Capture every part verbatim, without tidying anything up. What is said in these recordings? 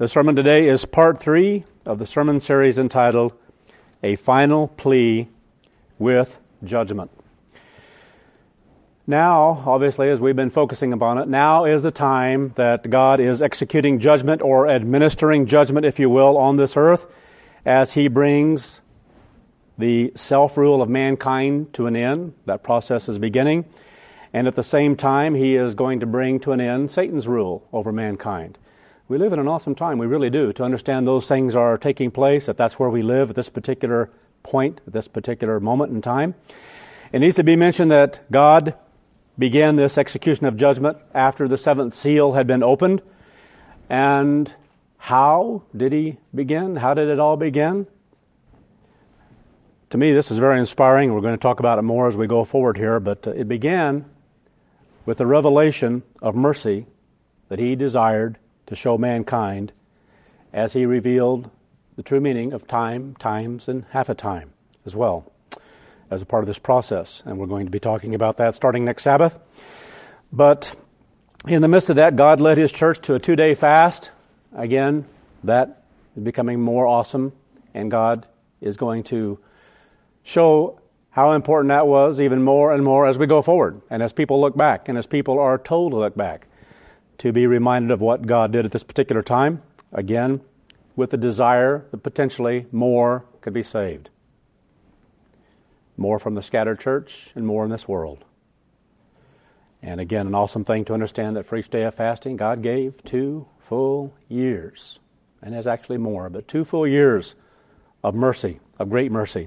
The sermon today is part three of the sermon series entitled, A Final Plea with Judgment. Now, obviously, as we've been focusing upon it, now is the time that God is executing judgment or administering judgment, if you will, on this earth as He brings the self-rule of mankind to an end. That process is beginning. And at the same time, He is going to bring to an end Satan's rule over mankind. We live in an awesome time, we really do, to understand those things are taking place, that that's where we live at this particular point, at this particular moment in time. It needs to be mentioned that God began this execution of judgment after the seventh seal had been opened. And how did He begin? How did it all begin? To me, this is very inspiring. We're going to talk about it more as we go forward here, but it began with the revelation of mercy that He desired to show mankind as He revealed the true meaning of time, times, and half a time as well as a part of this process. And we're going to be talking about that starting next Sabbath. But in the midst of that, God led His church to a two-day fast. Again, that is becoming more awesome, and God is going to show how important that was even more and more as we go forward, and as people look back, and as people are told to look back, to be reminded of what God did at this particular time, again, with the desire that potentially more could be saved. More from the scattered church and more in this world. And again, an awesome thing to understand that for each day of fasting, God gave two full years, and there's actually more, but two full years of mercy, of great mercy.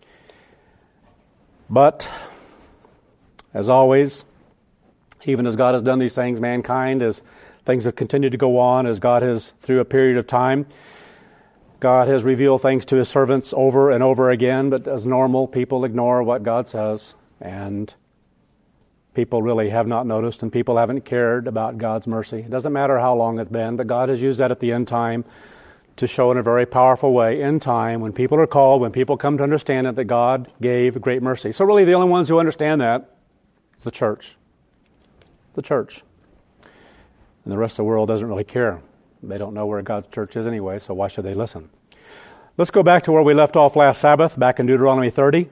But, as always, even as God has done these things, mankind, as things have continued to go on, as God has, through a period of time, God has revealed things to His servants over and over again, but as normal, people ignore what God says, and people really have not noticed, and people haven't cared about God's mercy. It doesn't matter how long it's been, but God has used that at the end time to show in a very powerful way in time when people are called, when people come to understand it, that God gave great mercy. So really the only ones who understand that is the church. The church. And the rest of the world doesn't really care. They don't know where God's church is anyway, so why should they listen? Let's go back to where we left off last Sabbath, back in Deuteronomy thirty.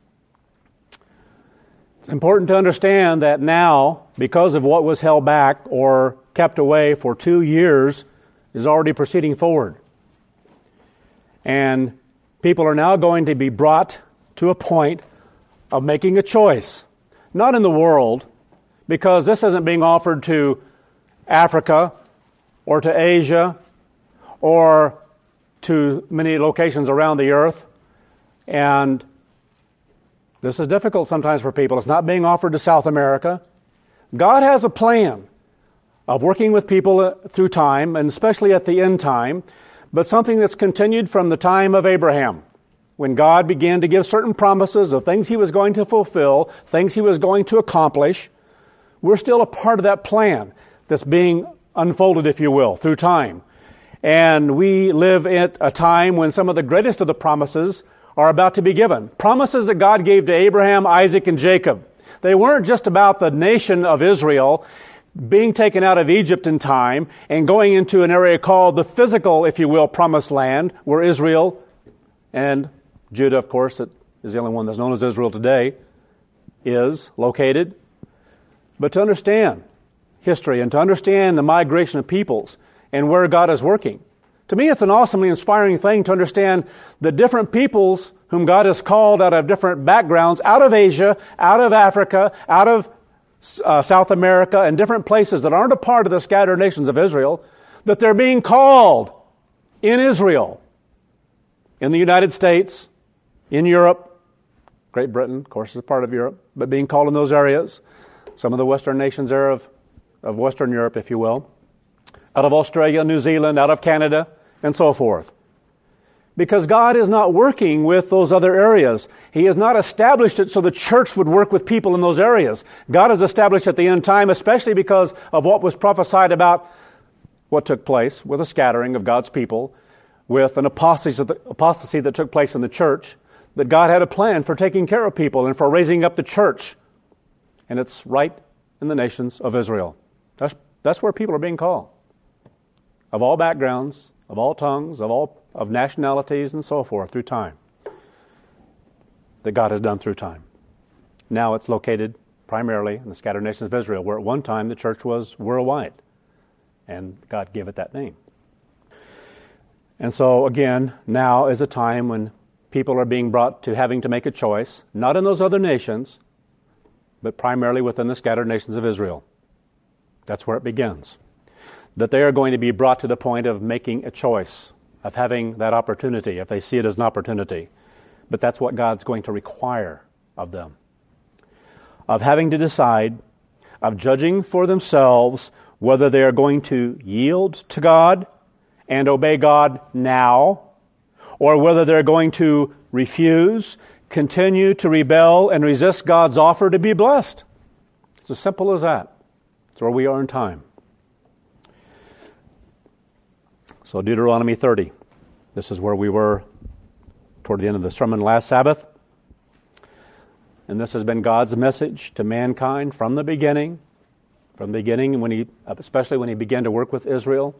It's important to understand that now, because of what was held back or kept away for two years, is already proceeding forward. And people are now going to be brought to a point of making a choice. Not in the world, because this isn't being offered to Africa or to Asia or to many locations around the earth. And this is difficult sometimes for people. It's not being offered to South America. God has a plan of working with people through time, and especially at the end time, but something that's continued from the time of Abraham, when God began to give certain promises of things He was going to fulfill, things He was going to accomplish. We're still a part of that plan that's being unfolded, if you will, through time. And we live at a time when some of the greatest of the promises are about to be given. Promises that God gave to Abraham, Isaac, and Jacob. They weren't just about the nation of Israel being taken out of Egypt in time and going into an area called the physical, if you will, promised land, where Israel and Judah, of course, that is the only one that's known as Israel today, is located. But to understand history and to understand the migration of peoples and where God is working, to me it's an awesomely inspiring thing to understand the different peoples whom God has called out of different backgrounds, out of Asia, out of Africa, out of Uh, South America, and different places that aren't a part of the scattered nations of Israel, that they're being called in Israel, in the United States, in Europe, Great Britain, of course, is a part of Europe, but being called in those areas, some of the Western nations there of, of Western Europe, if you will, out of Australia, New Zealand, out of Canada, and so forth. Because God is not working with those other areas. He has not established it so the church would work with people in those areas. God has established at the end time, especially because of what was prophesied about what took place with a scattering of God's people, with an apostasy, apostasy that took place in the church, that God had a plan for taking care of people and for raising up the church. And it's right in the nations of Israel. That's, that's where people are being called. of all backgrounds, of all tongues, of all of nationalities and so forth through time. That God has done through time. Now it's located primarily in the scattered nations of Israel, where at one time the church was worldwide, and God gave it that name. And so again, now is a time when people are being brought to having to make a choice, not in those other nations, but primarily within the scattered nations of Israel. That's where it begins. That they are going to be brought to the point of making a choice, of having that opportunity, if they see it as an opportunity. But that's what God's going to require of them. Of having to decide, of judging for themselves whether they are going to yield to God and obey God now, or whether they're going to refuse, continue to rebel, and resist God's offer to be blessed. It's as simple as that. It's where we are in time. So Deuteronomy thirty. This is where we were toward the end of the sermon last Sabbath. And this has been God's message to mankind from the beginning, from the beginning, when he, especially when he began to work with Israel.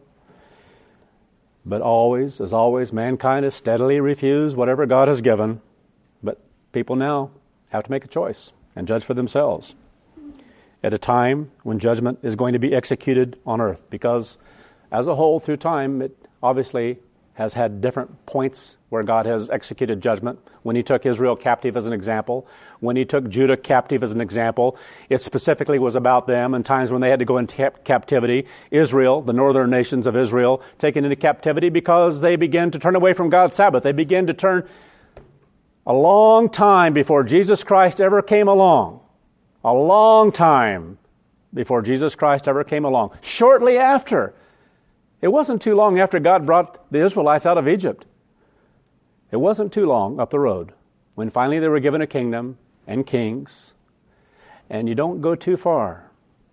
But always, as always, mankind has steadily refused whatever God has given. But people now have to make a choice and judge for themselves at a time when judgment is going to be executed on earth. Because as a whole, through time, it obviously has had different points where God has executed judgment. When he took Israel captive as an example, when he took Judah captive as an example, it specifically was about them and times when they had to go into captivity. Israel, the northern nations of Israel, taken into captivity because they began to turn away from God's Sabbath. They began to turn a long time before Jesus Christ ever came along. A long time before Jesus Christ ever came along. Shortly after. It wasn't too long after God brought the Israelites out of Egypt. It wasn't too long up the road when finally they were given a kingdom and kings. And you don't go too far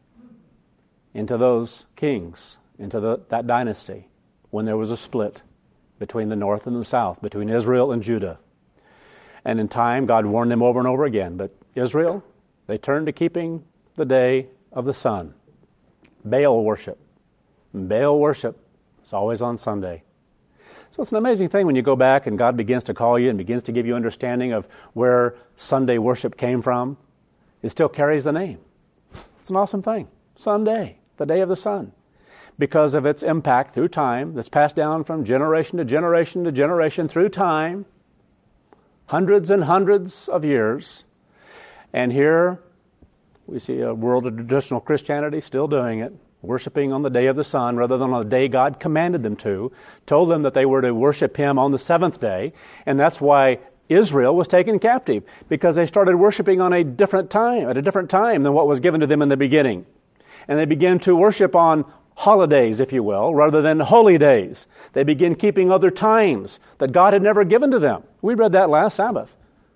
into those kings, into the, that dynasty, when there was a split between the north and the south, between Israel and Judah. And in time, God warned them over and over again. But Israel, they turned to keeping the day of the sun. Baal worship. Baal worship is always on Sunday. So it's an amazing thing when you go back and God begins to call you and begins to give you understanding of where Sunday worship came from. It still carries the name. It's an awesome thing. Sunday, the day of the sun. Because of its impact through time that's passed down from generation to generation to generation through time. Hundreds and hundreds of years. And here we see a world of traditional Christianity still doing it. Worshiping on the day of the sun rather than on the day God commanded them to, told them that they were to worship Him on the seventh day, and that's why Israel was taken captive, because they started worshiping on a different time, at a different time than what was given to them in the beginning. And they began to worship on holidays, if you will, rather than holy days. They began keeping other times that God had never given to them. We read that last Sabbath.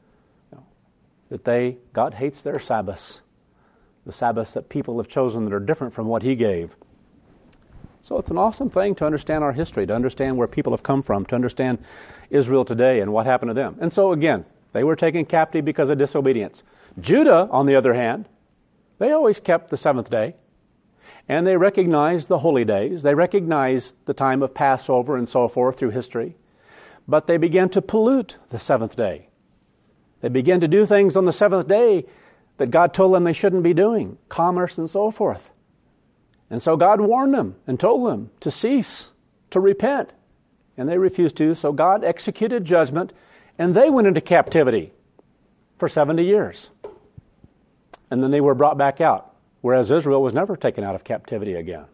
That they, God hates their Sabbaths. The Sabbaths that people have chosen that are different from what He gave. So it's an awesome thing to understand our history, to understand where people have come from, to understand Israel today and what happened to them. And so again, they were taken captive because of disobedience. Judah, on the other hand, they always kept the seventh day, and they recognized the holy days. They recognized the time of Passover and so forth through history, but they began to pollute the seventh day. They began to do things on the seventh day that God told them they shouldn't be doing, commerce and so forth. And so God warned them and told them to cease, to repent. And they refused to, so God executed judgment, and they went into captivity for seventy years. And then they were brought back out, whereas Israel was never taken out of captivity again.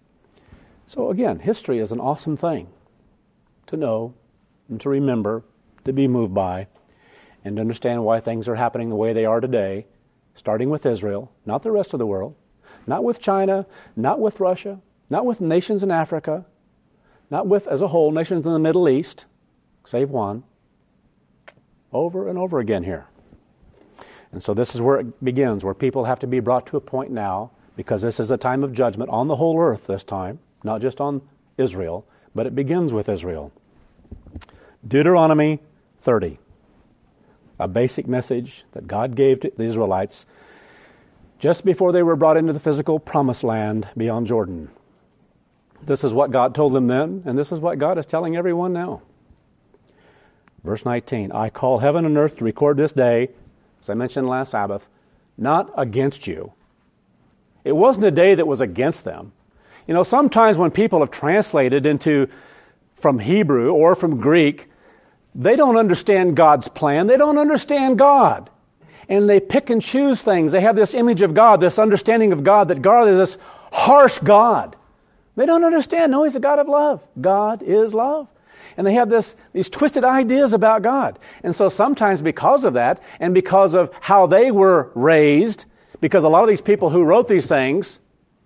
So again, history is an awesome thing to know and to remember, to be moved by, and to understand why things are happening the way they are today. Starting with Israel, not the rest of the world, not with China, not with Russia, not with nations in Africa, not with, as a whole, nations in the Middle East, save one, over and over again here. And so this is where it begins, where people have to be brought to a point now, because this is a time of judgment on the whole earth this time, not just on Israel, but it begins with Israel. Deuteronomy thirty. A basic message that God gave to the Israelites just before they were brought into the physical promised land beyond Jordan. This is what God told them then, and this is what God is telling everyone now. Verse nineteen, I call heaven and earth to record this day, as I mentioned last Sabbath, not against you. It wasn't a day that was against them. You know, sometimes when people have translated into from Hebrew or from Greek, they don't understand God's plan. They don't understand God. And they pick and choose things. They have this image of God, this understanding of God, that God is this harsh God. They don't understand. No, He's a God of love. God is love. And they have this these twisted ideas about God. And so sometimes because of that, and because of how they were raised, because a lot of these people who wrote these things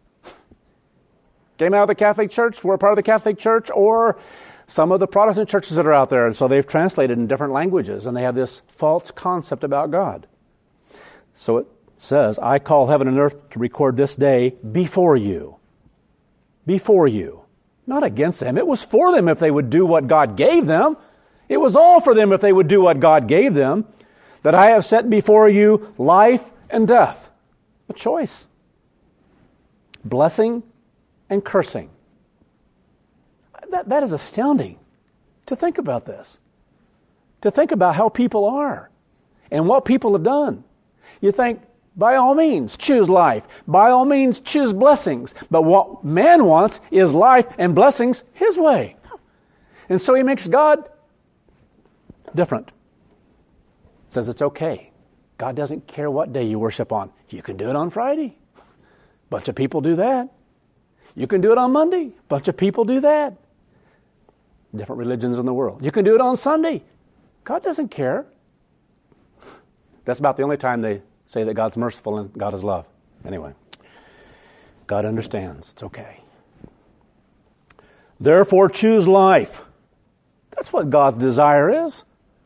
came out of the Catholic Church, were a part of the Catholic Church, or some of the Protestant churches that are out there. And so they've translated in different languages, and they have this false concept about God. So it says, I call heaven and earth to record this day before you. Before you. Not against them. It was for them if they would do what God gave them. It was all for them if they would do what God gave them. That I have set before you life and death. A choice. Blessing and cursing. That, that is astounding to think about this. To think about how people are and what people have done. You think, by all means, choose life. By all means, choose blessings. But what man wants is life and blessings his way. And so he makes God different. Says it's okay. God doesn't care what day you worship on. You can do it on Friday. Bunch of people do that. You can do it on Monday. Bunch of people do that. Different religions in the world. You can do it on Sunday. God doesn't care. That's about the only time they say that God's merciful and God is love. Anyway, God understands. It's okay. Therefore, choose life. That's what God's desire is.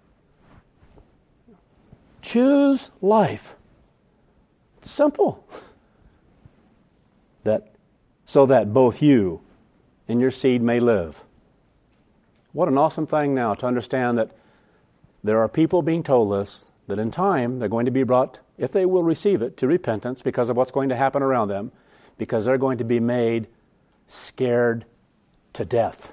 Choose life. It's simple. That so that both you and your seed may live. What an awesome thing now to understand that there are people being told this, that in time they're going to be brought, if they will receive it, to repentance because of what's going to happen around them, because they're going to be made scared to death.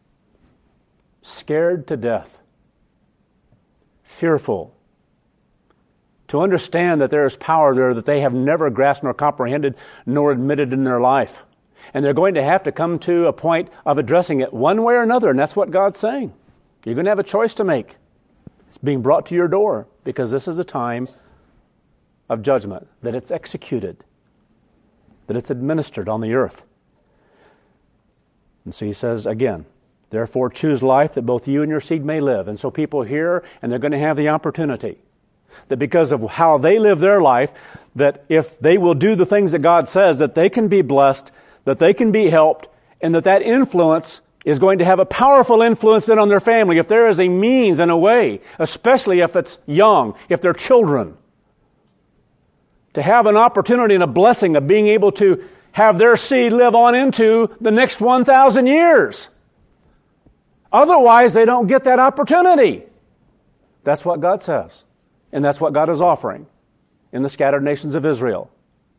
Scared to death. Fearful. To understand that there is power there that they have never grasped nor comprehended nor admitted in their life. And they're going to have to come to a point of addressing it one way or another, and that's what God's saying. You're going to have a choice to make. It's being brought to your door because this is a time of judgment, that it's executed, that it's administered on the earth. And so he says again, therefore choose life that both you and your seed may live. And so people hear, and they're going to have the opportunity that because of how they live their life, that if they will do the things that God says, that they can be blessed, that they can be helped, and that that influence is going to have a powerful influence then on their family. If there is a means and a way, especially if it's young, if they're children, to have an opportunity and a blessing of being able to have their seed live on into the next one thousand years. Otherwise, they don't get that opportunity. That's what God says. And that's what God is offering in the scattered nations of Israel.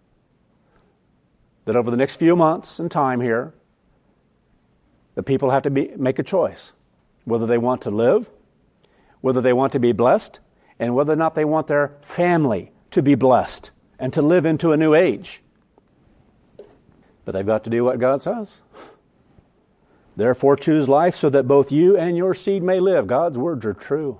That over the next few months and time here, the people have to be, make a choice. Whether they want to live, whether they want to be blessed, and whether or not they want their family to be blessed and to live into a new age. But they've got to do what God says. Therefore choose life so that both you and your seed may live. God's words are true.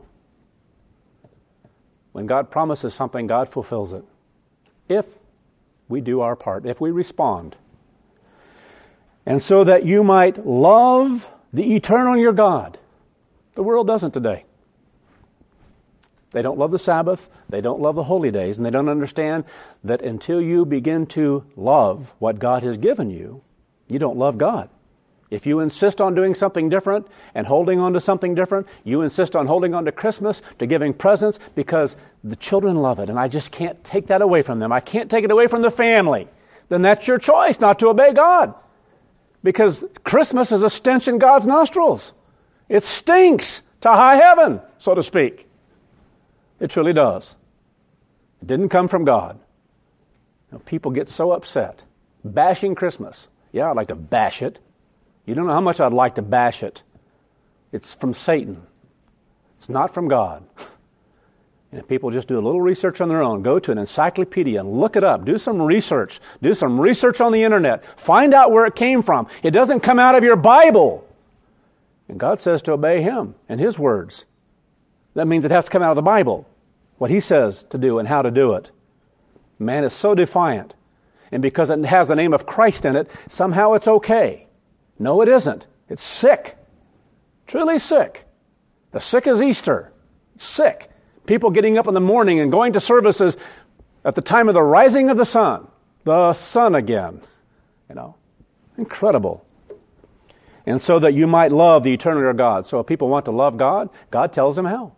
When God promises something, God fulfills it. If we do our part, if we respond. And so that you might love the eternal your God. The world doesn't today. They don't love the Sabbath, they don't love the holy days, and they don't understand that until you begin to love what God has given you, you don't love God. If you insist on doing something different and holding on to something different, you insist on holding on to Christmas, to giving presents, because the children love it, and I just can't take that away from them. I can't take it away from the family. Then that's your choice not to obey God. Because Christmas is a stench in God's nostrils. It stinks to high heaven, so to speak. It truly does. It didn't come from God. You know, people get so upset, bashing Christmas. Yeah, I'd like to bash it. You don't know how much I'd like to bash it. It's from Satan. It's not from God. And if people just do a little research on their own, go to an encyclopedia and look it up. Do some research. Do some research on the internet. Find out where it came from. It doesn't come out of your Bible. And God says to obey Him and His words. That means it has to come out of the Bible. What He says to do and how to do it. Man is so defiant. And because it has the name of Christ in it, somehow it's okay. No, it isn't. It's sick. Truly sick. As sick as Easter. It's sick. People getting up in the morning and going to services at the time of the rising of the sun. The sun again. You know, incredible. And so that you might love the eternal God. So if people want to love God, God tells them how.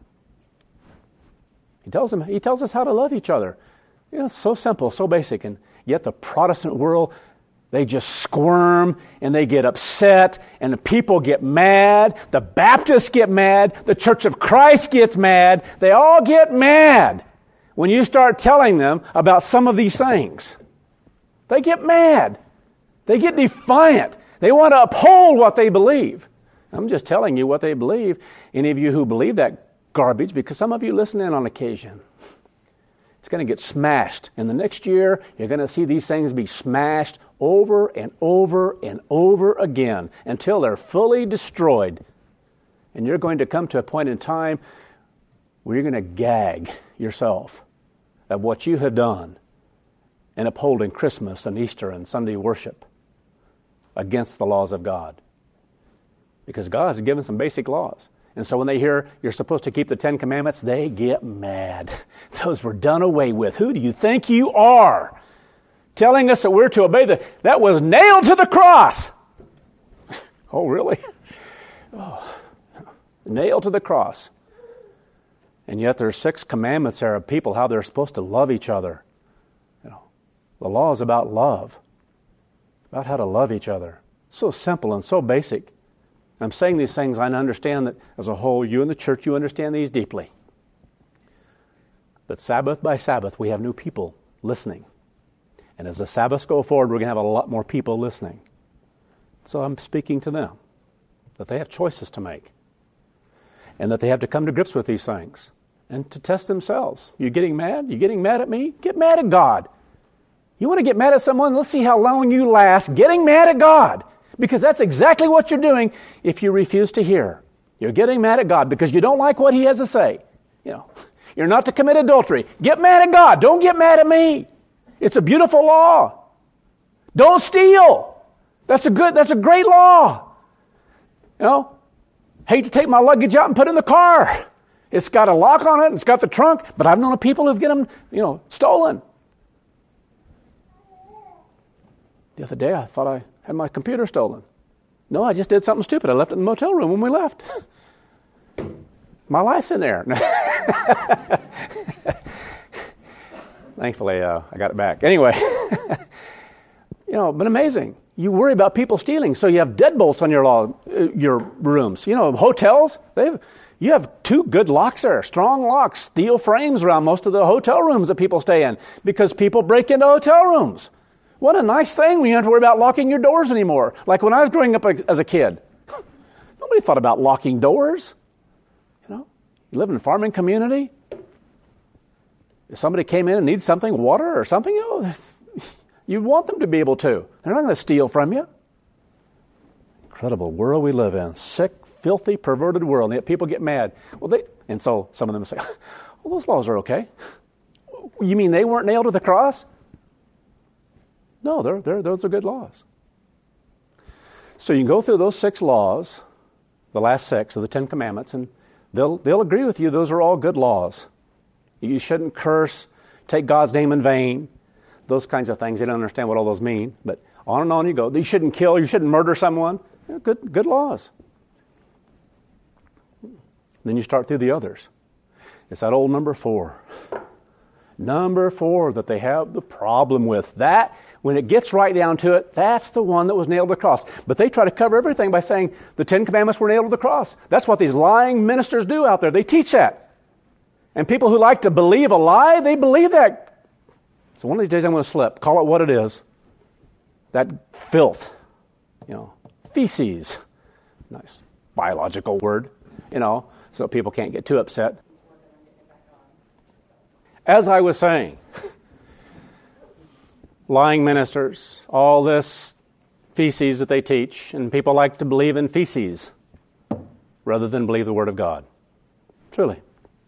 He tells them, He tells us how to love each other. You know, it's so simple, so basic. And yet the Protestant world, they just squirm and they get upset and the people get mad. The Baptists get mad. The Church of Christ gets mad. They all get mad when you start telling them about some of these things. They get mad. They get defiant. They want to uphold what they believe. I'm just telling you what they believe. Any of you who believe that garbage, because some of you listen in on occasion, it's going to get smashed. And the next year, you're going to see these things be smashed over and over and over again until they're fully destroyed. And you're going to come to a point in time where you're going to gag yourself at what you have done in upholding Christmas and Easter and Sunday worship against the laws of God. Because God has given some basic laws. And so when they hear you're supposed to keep the Ten Commandments, they get mad. Those were done away with. Who do you think you are? Telling us that we're to obey the... That was nailed to the cross. Oh, really? Oh. Nailed to the cross. And yet there are six commandments there of people, how they're supposed to love each other. You know, the law is about love. About how to love each other. So simple and so basic. I'm saying these things, I understand that as a whole, you in the church, you understand these deeply. But Sabbath by Sabbath, we have new people listening. And as the Sabbaths go forward, we're going to have a lot more people listening. So I'm speaking to them, that they have choices to make. And that they have to come to grips with these things. And to test themselves. You getting mad? You getting mad at me? Get mad at God. You want to get mad at someone? Let's see how long you last getting mad at God. Because that's exactly what you're doing if you refuse to hear. You're getting mad at God because you don't like what He has to say. You know, you're not to commit adultery. Get mad at God. Don't get mad at me. It's a beautiful law. Don't steal. That's a good, that's a great law. You know, hate to take my luggage out and put it in the car. It's got a lock on it and it's got the trunk, but I've known of people who've get them, you know, stolen. The other day I thought I had my computer stolen. No, I just did something stupid. I left it in the motel room when we left. My life's in there. Thankfully, uh, I got it back. Anyway, you know, but amazing. You worry about people stealing, so you have deadbolts on your law, uh, your rooms. You know, hotels, they have, you have two good locks there, strong locks, steel frames around most of the hotel rooms that people stay in because people break into hotel rooms. What a nice thing when you don't have to worry about locking your doors anymore. Like when I was growing up as a kid, nobody thought about locking doors. You know, you live in a farming community. If somebody came in and needs something, water or something, you know, you want them to be able to. They're not going to steal from you. Incredible world we live in. Sick, filthy, perverted world. And yet people get mad. Well, they and so some of them say, well, those laws are okay. You mean they weren't nailed to the cross? No, they're, they're, those are good laws. So you can go through those six laws, the last six of the Ten Commandments, and they'll they'll agree with you those are all good laws. You shouldn't curse, take God's name in vain, those kinds of things. They don't understand what all those mean, but on and on you go. You shouldn't kill, you shouldn't murder someone. Yeah, good, good laws. Then you start through the others. It's that old number four. Number four that they have the problem with. That, when it gets right down to it, that's the one that was nailed to the cross. But they try to cover everything by saying the Ten Commandments were nailed to the cross. That's what these lying ministers do out there. They teach that. And people who like to believe a lie, they believe that. So one of these days I'm going to slip. Call it what it is. That filth. You know, feces. Nice biological word, you know, so people can't get too upset. As I was saying, lying ministers, all this feces that they teach, and people like to believe in feces rather than believe the Word of God. Truly.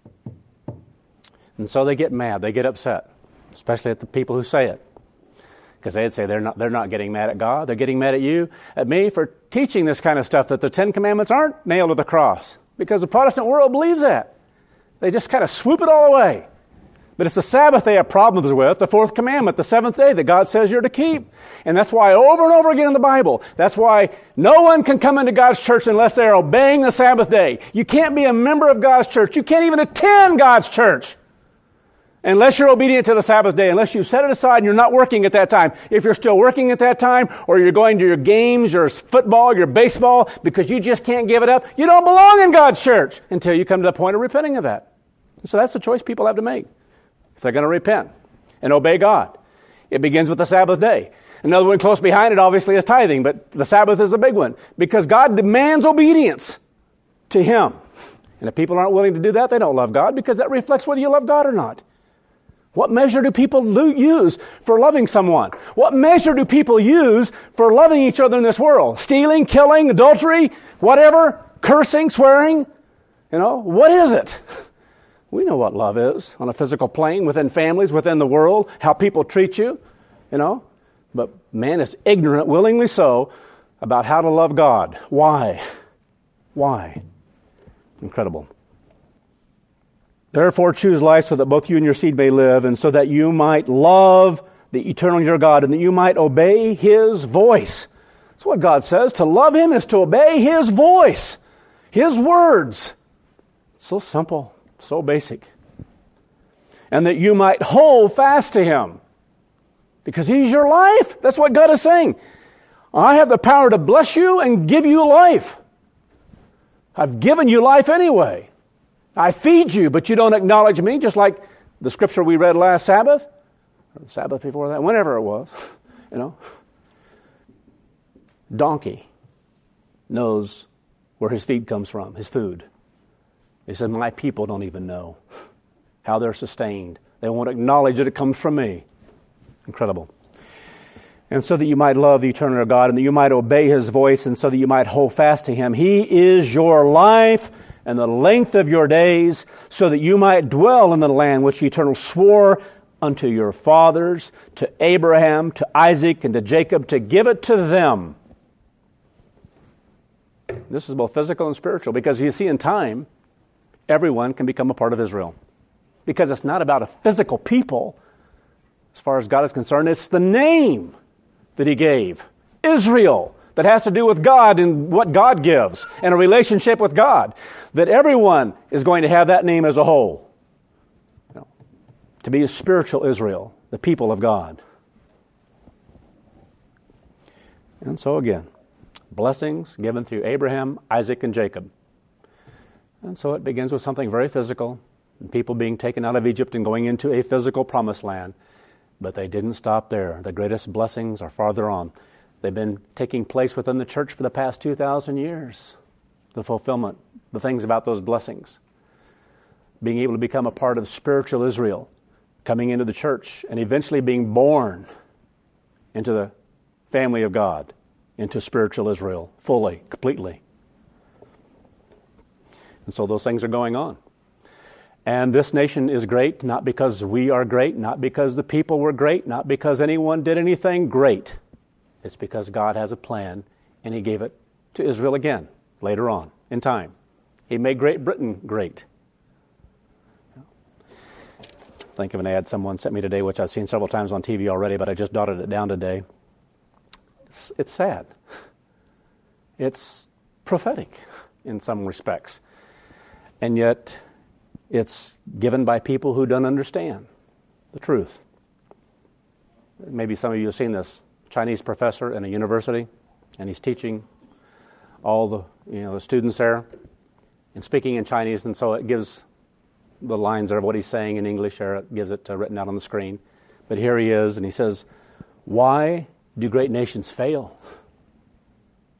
And so they get mad, they get upset, especially at the people who say it. Because they'd say they're not, they're not getting mad at God, they're getting mad at you, at me, for teaching this kind of stuff, that the Ten Commandments aren't nailed to the cross. Because the Protestant world believes that. They just kind of swoop it all away. But it's the Sabbath they have problems with, the fourth commandment, the seventh day that God says you're to keep. And that's why over and over again in the Bible, that's why no one can come into God's church unless they're obeying the Sabbath day. You can't be a member of God's church. You can't even attend God's church unless you're obedient to the Sabbath day, unless you set it aside and you're not working at that time. If you're still working at that time, or you're going to your games, your football, your baseball, because you just can't give it up, you don't belong in God's church until you come to the point of repenting of that. So that's the choice people have to make. If they're going to repent and obey God, it begins with the Sabbath day. Another one close behind it, obviously, is tithing, but the Sabbath is a big one because God demands obedience to Him. And if people aren't willing to do that, they don't love God, because that reflects whether you love God or not. What measure do people lo- use for loving someone? What measure do people use for loving each other in this world? Stealing, killing, adultery, whatever, cursing, swearing? You know, what is it? We know what love is on a physical plane, within families, within the world, how people treat you, you know. But man is ignorant, willingly so, about how to love God. Why? Why? Incredible. Therefore choose life so that both you and your seed may live, and so that you might love the eternal your God, and that you might obey His voice. That's what God says. To love Him is to obey His voice, His words. It's so simple. So basic. And that you might hold fast to Him. Because He's your life. That's what God is saying. I have the power to bless you and give you life. I've given you life anyway. I feed you, but you don't acknowledge me, just like the scripture we read last Sabbath, or the Sabbath before that, whenever it was, you know. Donkey knows where his feed comes from, his food. He said, my people don't even know how they're sustained. They won't acknowledge that it comes from me. Incredible. And so that you might love the eternal God, and that you might obey His voice, and so that you might hold fast to Him. He is your life and the length of your days, so that you might dwell in the land which the Eternal swore unto your fathers, to Abraham, to Isaac, and to Jacob, to give it to them. This is both physical and spiritual, because you see, in time, everyone can become a part of Israel. Because it's not about a physical people, as far as God is concerned. It's the name that He gave, Israel, that has to do with God and what God gives, and a relationship with God. That everyone is going to have that name as a whole. You know, to be a spiritual Israel, the people of God. And so again, blessings given through Abraham, Isaac, and Jacob. And so it begins with something very physical, and people being taken out of Egypt and going into a physical promised land. But they didn't stop there. The greatest blessings are farther on. They've been taking place within the church for the past two thousand years. The fulfillment, the things about those blessings. Being able to become a part of spiritual Israel, coming into the church, and eventually being born into the family of God, into spiritual Israel, fully, completely. And so those things are going on. And this nation is great, not because we are great, not because the people were great, not because anyone did anything great. It's because God has a plan, and He gave it to Israel again, later on, in time. He made Great Britain great. Think of an ad someone sent me today, which I've seen several times on T V already, but I just jotted it down today. It's, it's sad. It's prophetic in some respects. And yet, it's given by people who don't understand the truth. Maybe some of you have seen this. Chinese professor in a university, and he's teaching all the you know the students there and speaking in Chinese, and so it gives the lines there of what he's saying in English, or it gives it uh, written out on the screen. But here he is, and he says, "Why do great nations fail?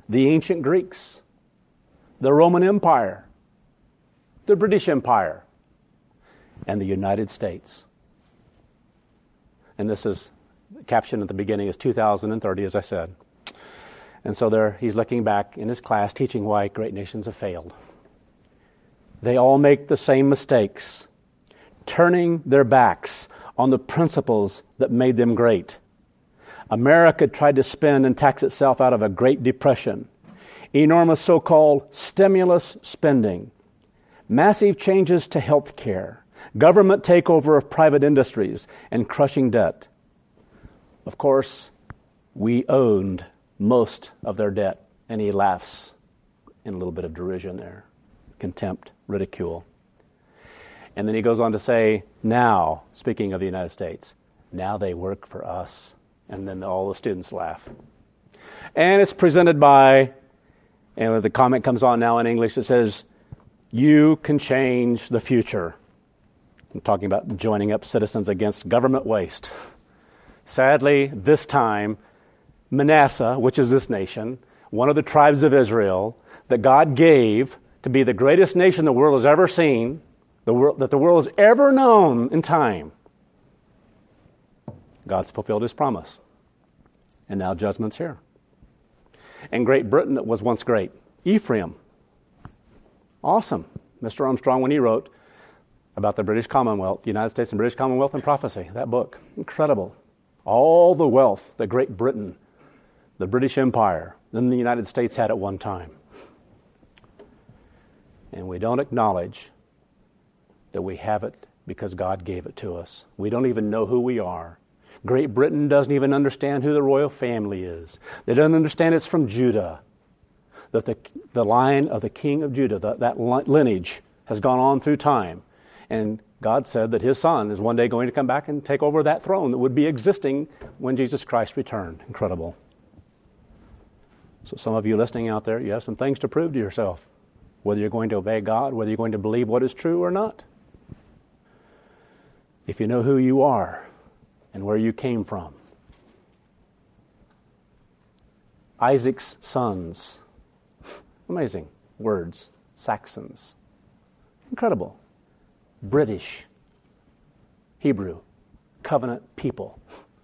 the ancient Greeks, the Roman Empire, the British Empire, and the United States. And this is captioned at the beginning as two thousand thirty, as I said. And so there he's looking back in his class teaching why great nations have failed. They all make the same mistakes, turning their backs on the principles that made them great. America tried to spend and tax itself out of a Great Depression, enormous so-called stimulus spending, massive changes to health care, government takeover of private industries, and crushing debt. Of course, we owned most of their debt. And he laughs in a little bit of derision there, contempt, ridicule. And then he goes on to say, now, speaking of the United States, now they work for us. And then all the students laugh. And it's presented by, and the comment comes on now in English, it says, you can change the future. I'm talking about joining up citizens against government waste. Sadly, this time, Manasseh, which is this nation, one of the tribes of Israel, that God gave to be the greatest nation the world has ever seen, the world, that the world has ever known in time, God's fulfilled his promise. And now judgment's here. And Great Britain that was once great, Ephraim. Awesome. Mister Armstrong, when he wrote about the British Commonwealth, the United States and British Commonwealth and Prophecy, that book, incredible. All the wealth that Great Britain, the British Empire, then the United States had at one time. And we don't acknowledge that we have it because God gave it to us. We don't even know who we are. Great Britain doesn't even understand who the royal family is. They don't understand it's from Judah. That the, the line of the king of Judah, the, that lineage has gone on through time. And God said that his son is one day going to come back and take over that throne that would be existing when Jesus Christ returned. Incredible. So some of you listening out there, you have some things to prove to yourself. Whether you're going to obey God, whether you're going to believe what is true or not. If you know who you are and where you came from. Isaac's sons. Amazing words. Saxons. Incredible. British. Hebrew. Covenant people.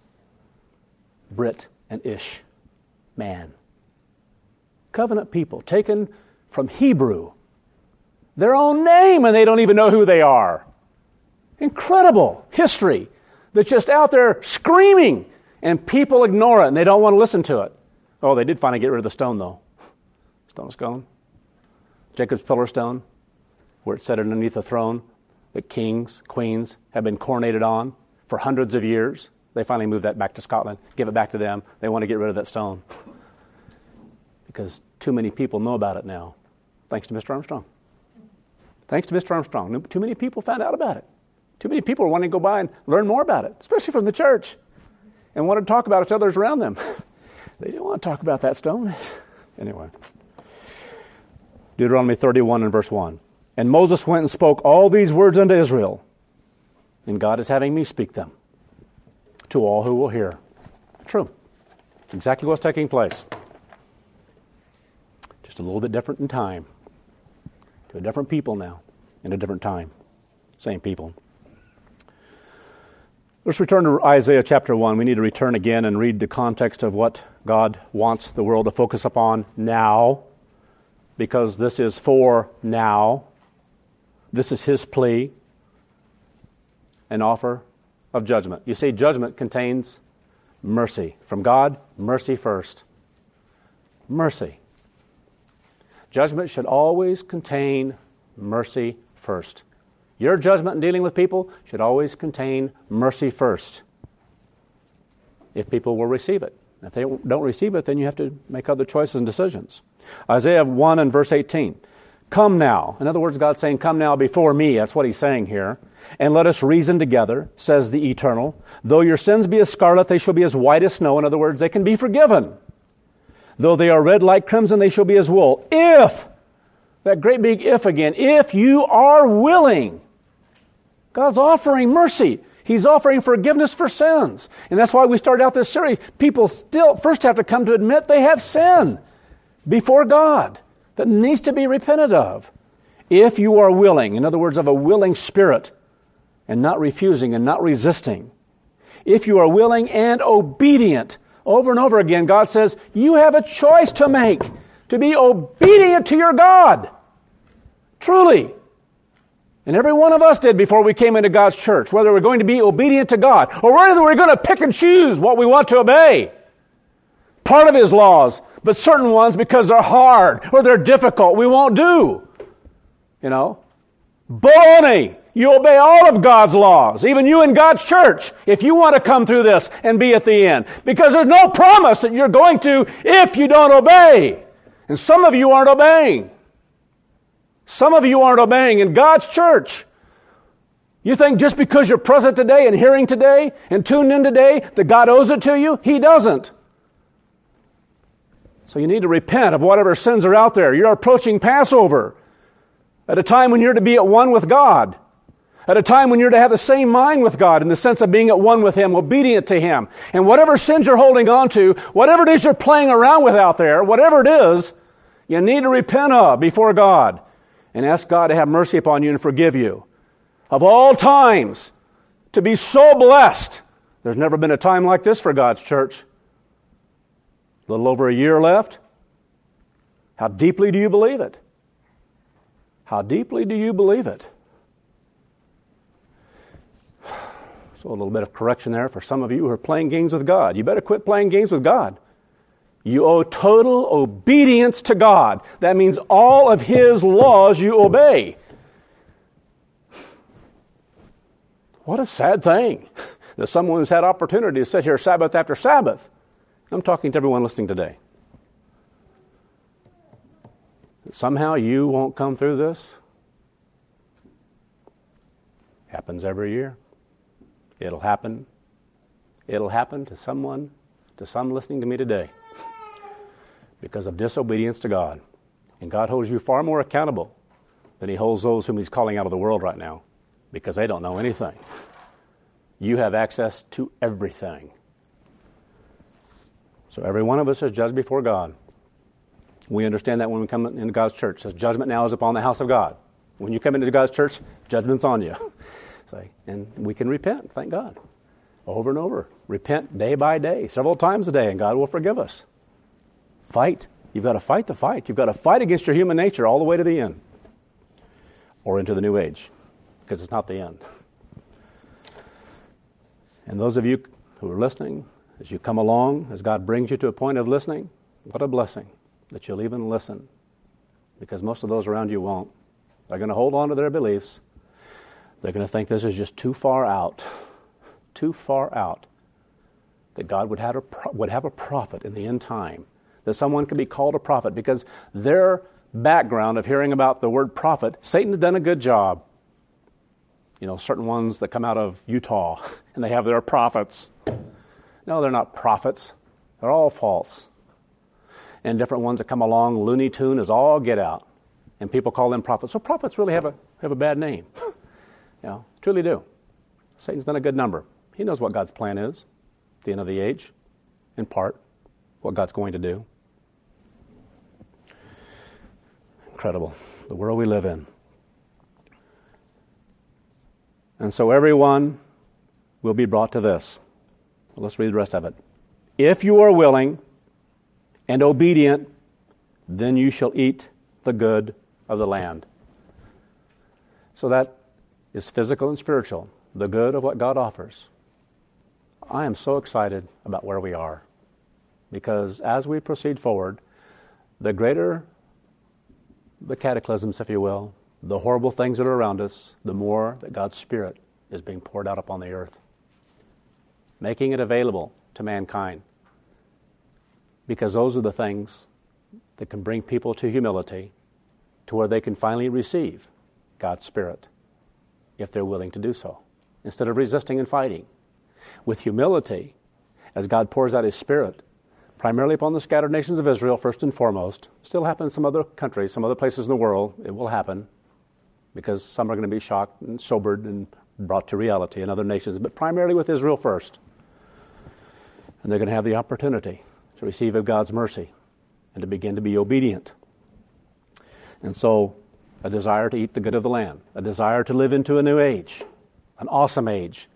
Brit and Ish. Man. Covenant people taken from Hebrew. Their own name, and they don't even know who they are. Incredible history that's just out there screaming, and people ignore it, and they don't want to listen to it. Oh, they did finally get rid of the stone, though. Stone of scone. Jacob's pillar stone, where it sat underneath the throne that kings, queens have been coronated on for hundreds of years. They finally moved that back to Scotland, give it back to them. They want to get rid of that stone because too many people know about it now, thanks to Mister Armstrong. Thanks to Mister Armstrong. Too many people found out about it. Too many people are wanting to go by and learn more about it, especially from the church, and want to talk about it to others around them. They didn't want to talk about that stone. Anyway. Deuteronomy thirty-one and verse one. And Moses went and spoke all these words unto Israel, and God is having me speak them to all who will hear. True. It's exactly what's taking place. Just a little bit different in time. To a different people now, in a different time. Same people. Let's return to Isaiah chapter one. We need to return again and read the context of what God wants the world to focus upon now, because this is for now. This is his plea, an offer of judgment. You see, judgment contains mercy. From God, mercy first. Mercy. Judgment should always contain mercy first. Your judgment in dealing with people should always contain mercy first. If people will receive it. If they don't receive it, then you have to make other choices and decisions. Isaiah one and verse eighteen. Come now. In other words, God's saying, come now before me. That's what he's saying here. And let us reason together, says the Eternal. Though your sins be as scarlet, they shall be as white as snow. In other words, they can be forgiven. Though they are red like crimson, they shall be as wool. If, that great big if again, if you are willing. God's offering mercy. He's offering forgiveness for sins. And that's why we started out this series. People still first have to come to admit they have sin. before God that needs to be repented of. If you are willing, in other words, of a willing spirit, and not refusing and not resisting. If you are willing and obedient, over and over again, God says, you have a choice to make, to be obedient to your God. Truly. And every one of us did before we came into God's church, whether we're going to be obedient to God or whether we're going to pick and choose what we want to obey. Part of His laws, but certain ones, because they're hard or they're difficult, we won't do. You know? Baloney! You obey all of God's laws, even you in God's church, if you want to come through this and be at the end. Because there's no promise that you're going to if you don't obey. And some of you aren't obeying. Some of you aren't obeying in God's church. You think just because you're present today and hearing today and tuned in today that God owes it to you? He doesn't. So you need to repent of whatever sins are out there. You're approaching Passover at a time when you're to be at one with God. At a time when you're to have the same mind with God in the sense of being at one with Him, obedient to Him. And whatever sins you're holding on to, whatever it is you're playing around with out there, whatever it is, you need to repent of before God and ask God to have mercy upon you and forgive you. Of all times, to be so blessed. There's never been a time like this for God's church. A little over a year left. How deeply do you believe it? How deeply do you believe it? So a little bit of correction there for some of you who are playing games with God. You better quit playing games with God. You owe total obedience to God. That means all of His laws you obey. What a sad thing that someone who's had opportunity to sit here Sabbath after Sabbath. I'm talking to everyone listening today. Somehow you won't come through this. Happens every year. It'll happen. It'll happen to someone, to some listening to me today, because of disobedience to God. And God holds you far more accountable than He holds those whom He's calling out of the world right now, because they don't know anything. You have access to everything. So every one of us is judged before God. We understand that when we come into God's church. It says judgment now is upon the house of God. When you come into God's church, judgment's on you. And we can repent, thank God, over and over. Repent day by day, several times a day, and God will forgive us. Fight. You've got to fight the fight. You've got to fight against your human nature all the way to the end. Or into the new age, because it's not the end. And those of you who are listening, as you come along, as God brings you to a point of listening, what a blessing that you'll even listen. Because most of those around you won't. They're going to hold on to their beliefs. They're going to think this is just too far out, too far out, that God would have a, would have a prophet in the end time, that someone could be called a prophet, because their background of hearing about the word prophet, Satan's done a good job. You know, certain ones that come out of Utah, and they have their prophets. No, they're not prophets. They're all false. And different ones that come along, Looney Tune is all get out. And people call them prophets. So prophets really have a have a bad name. You know, truly do. Satan's done a good number. He knows what God's plan is at the end of the age, in part, what God's going to do. Incredible, the world we live in. And so everyone will be brought to this. Let's read the rest of it. If you are willing and obedient, then you shall eat the good of the land. So that is physical and spiritual, the good of what God offers. I am so excited about where we are, because as we proceed forward, the greater the cataclysms, if you will, the horrible things that are around us, the more that God's Spirit is being poured out upon the earth, making it available to mankind, because those are the things that can bring people to humility, to where they can finally receive God's Spirit, if they're willing to do so, instead of resisting and fighting. With humility, as God pours out His Spirit, primarily upon the scattered nations of Israel, first and foremost, still happens in some other countries, some other places in the world, it will happen, because some are going to be shocked and sobered and brought to reality in other nations, but primarily with Israel first. And they're going to have the opportunity to receive of God's mercy and to begin to be obedient. And so, a desire to eat the good of the land, a desire to live into a new age, an awesome age.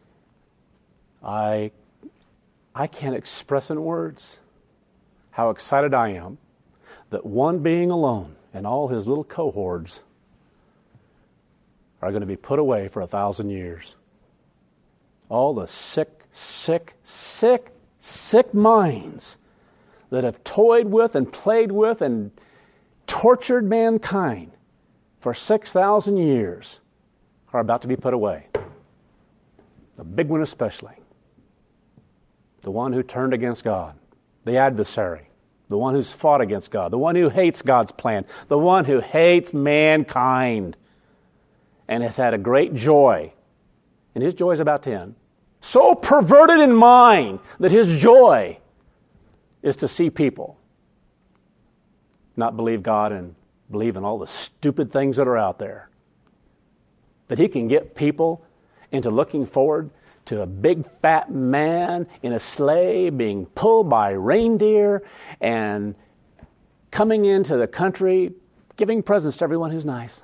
I, I can't express in words how excited I am that one being alone and all his little cohorts are going to be put away for a thousand years. All the sick, sick, sick, sick minds that have toyed with and played with and tortured mankind for six thousand years are about to be put away. The big one especially. The one who turned against God, the adversary, the one who's fought against God, the one who hates God's plan, the one who hates mankind and has had a great joy. And his joy is about to end. So perverted in mind that his joy is to see people not believe God and believe in all the stupid things that are out there. That he can get people into looking forward to a big fat man in a sleigh being pulled by reindeer and coming into the country giving presents to everyone who's nice.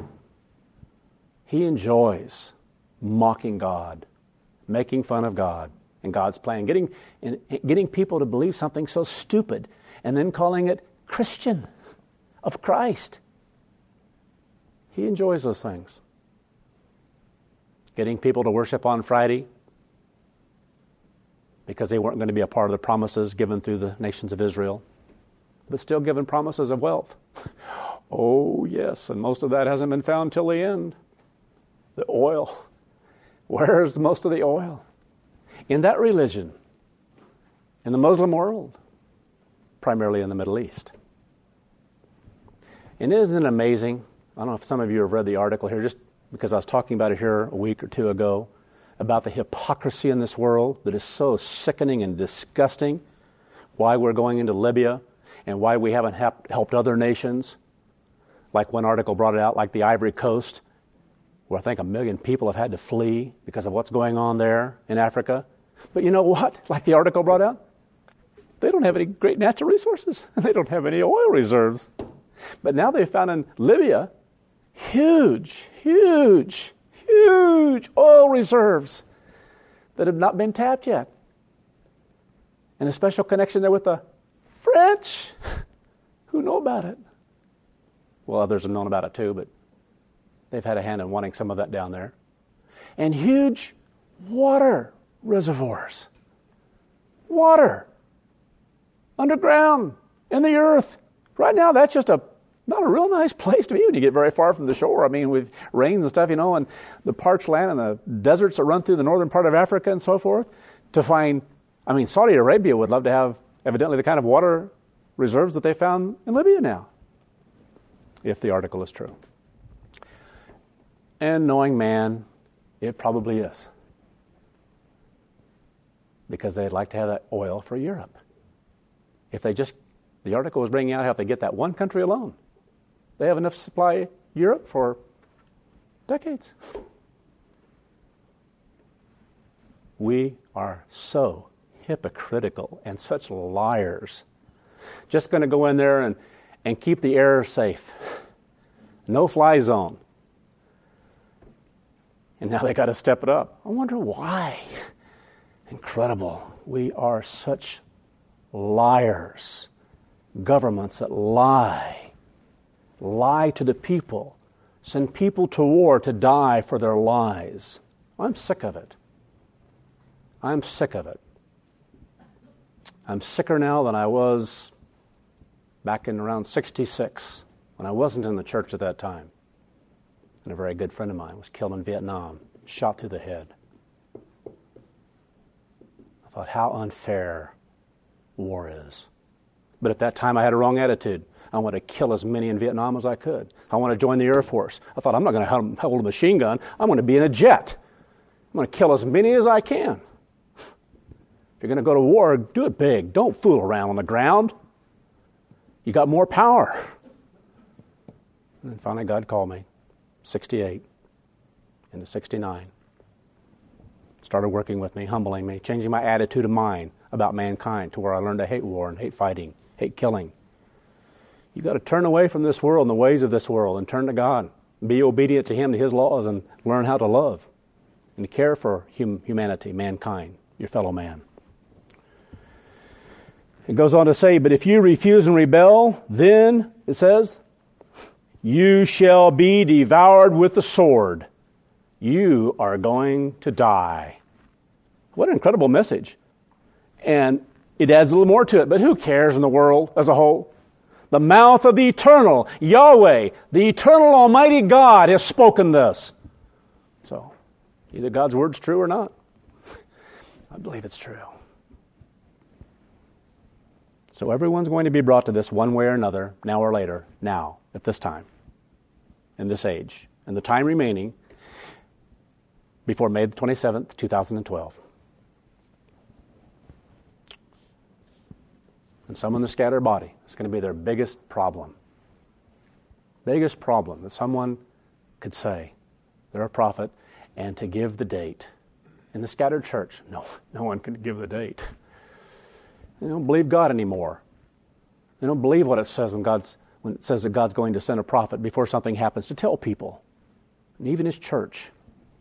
He enjoys mocking God, making fun of God and God's plan, getting, getting people to believe something so stupid and then calling it Christian, of Christ. He enjoys those things. Getting people to worship on Friday because they weren't going to be a part of the promises given through the nations of Israel, but still given promises of wealth. Oh, yes, and most of that hasn't been found till the end. The oil. Where's most of the oil? In that religion, in the Muslim world, primarily in the Middle East. And isn't it amazing? I don't know if some of you have read the article here, just because I was talking about it here a week or two ago, about the hypocrisy in this world that is so sickening and disgusting, why we're going into Libya, and why we haven't hap- helped other nations. Like one article brought it out, like the Ivory Coast, where I think a million people have had to flee because of what's going on there in Africa. But you know what? Like the article brought out, they don't have any great natural resources. They don't have any oil reserves. But now they've found in Libya huge, huge, huge oil reserves that have not been tapped yet. And a special connection there with the French who know about it. Well, others have known about it too, but they've had a hand in wanting some of that down there. And huge water reservoirs. Water. Underground. In the earth. Right now, that's just a not a real nice place to be when you get very far from the shore. I mean, with rains and stuff, you know, and the parched land and the deserts that run through the northern part of Africa and so forth, to find, I mean, Saudi Arabia would love to have, evidently, the kind of water reserves that they found in Libya now, if the article is true. And knowing man, it probably is. Because they'd like to have that oil for Europe. If they just, the article was bringing out how if they get that one country alone, they have enough to supply Europe for decades. We are so hypocritical and such liars. Just going to go in there and, and keep the air safe. No fly zone. And now they got to step it up. I wonder why. Incredible. We are such liars. Governments that lie. Lie to the people. Send people to war to die for their lies. I'm sick of it. I'm sick of it. I'm sicker now than I was back in around sixty-six, when I wasn't in the church at that time. And a very good friend of mine was killed in Vietnam, shot through the head. I thought, how unfair war is. But at that time, I had a wrong attitude. I wanted to kill as many in Vietnam as I could. I want to join the Air Force. I thought, I'm not going to hold a machine gun. I'm going to be in a jet. I'm going to kill as many as I can. If you're going to go to war, do it big. Don't fool around on the ground. You got more power. And then finally, God called me, sixty-eight into sixty-nine. Started working with me, humbling me, changing my attitude of mind about mankind to where I learned to hate war and hate fighting, hate killing, You've got to turn away from this world and the ways of this world and turn to God. Be obedient to Him, to His laws, and learn how to love and to care for hum- humanity, mankind, your fellow man. It goes on to say, but if you refuse and rebel, then, it says, you shall be devoured with the sword. You are going to die. What an incredible message. And it adds a little more to it, but who cares in the world as a whole? The mouth of the eternal, Yahweh, the eternal Almighty God has spoken this. So, either God's word's true or not. I believe it's true. So everyone's going to be brought to this one way or another, now or later, now, at this time, in this age, and the time remaining before May the twenty-seventh, two thousand twelve. And some in the scattered body, it's going to be their biggest problem. Biggest problem that someone could say they're a prophet and to give the date. In the scattered church, no, no one can give the date. They don't believe God anymore. They don't believe what it says when God's when it says that God's going to send a prophet before something happens to tell people, and even His church.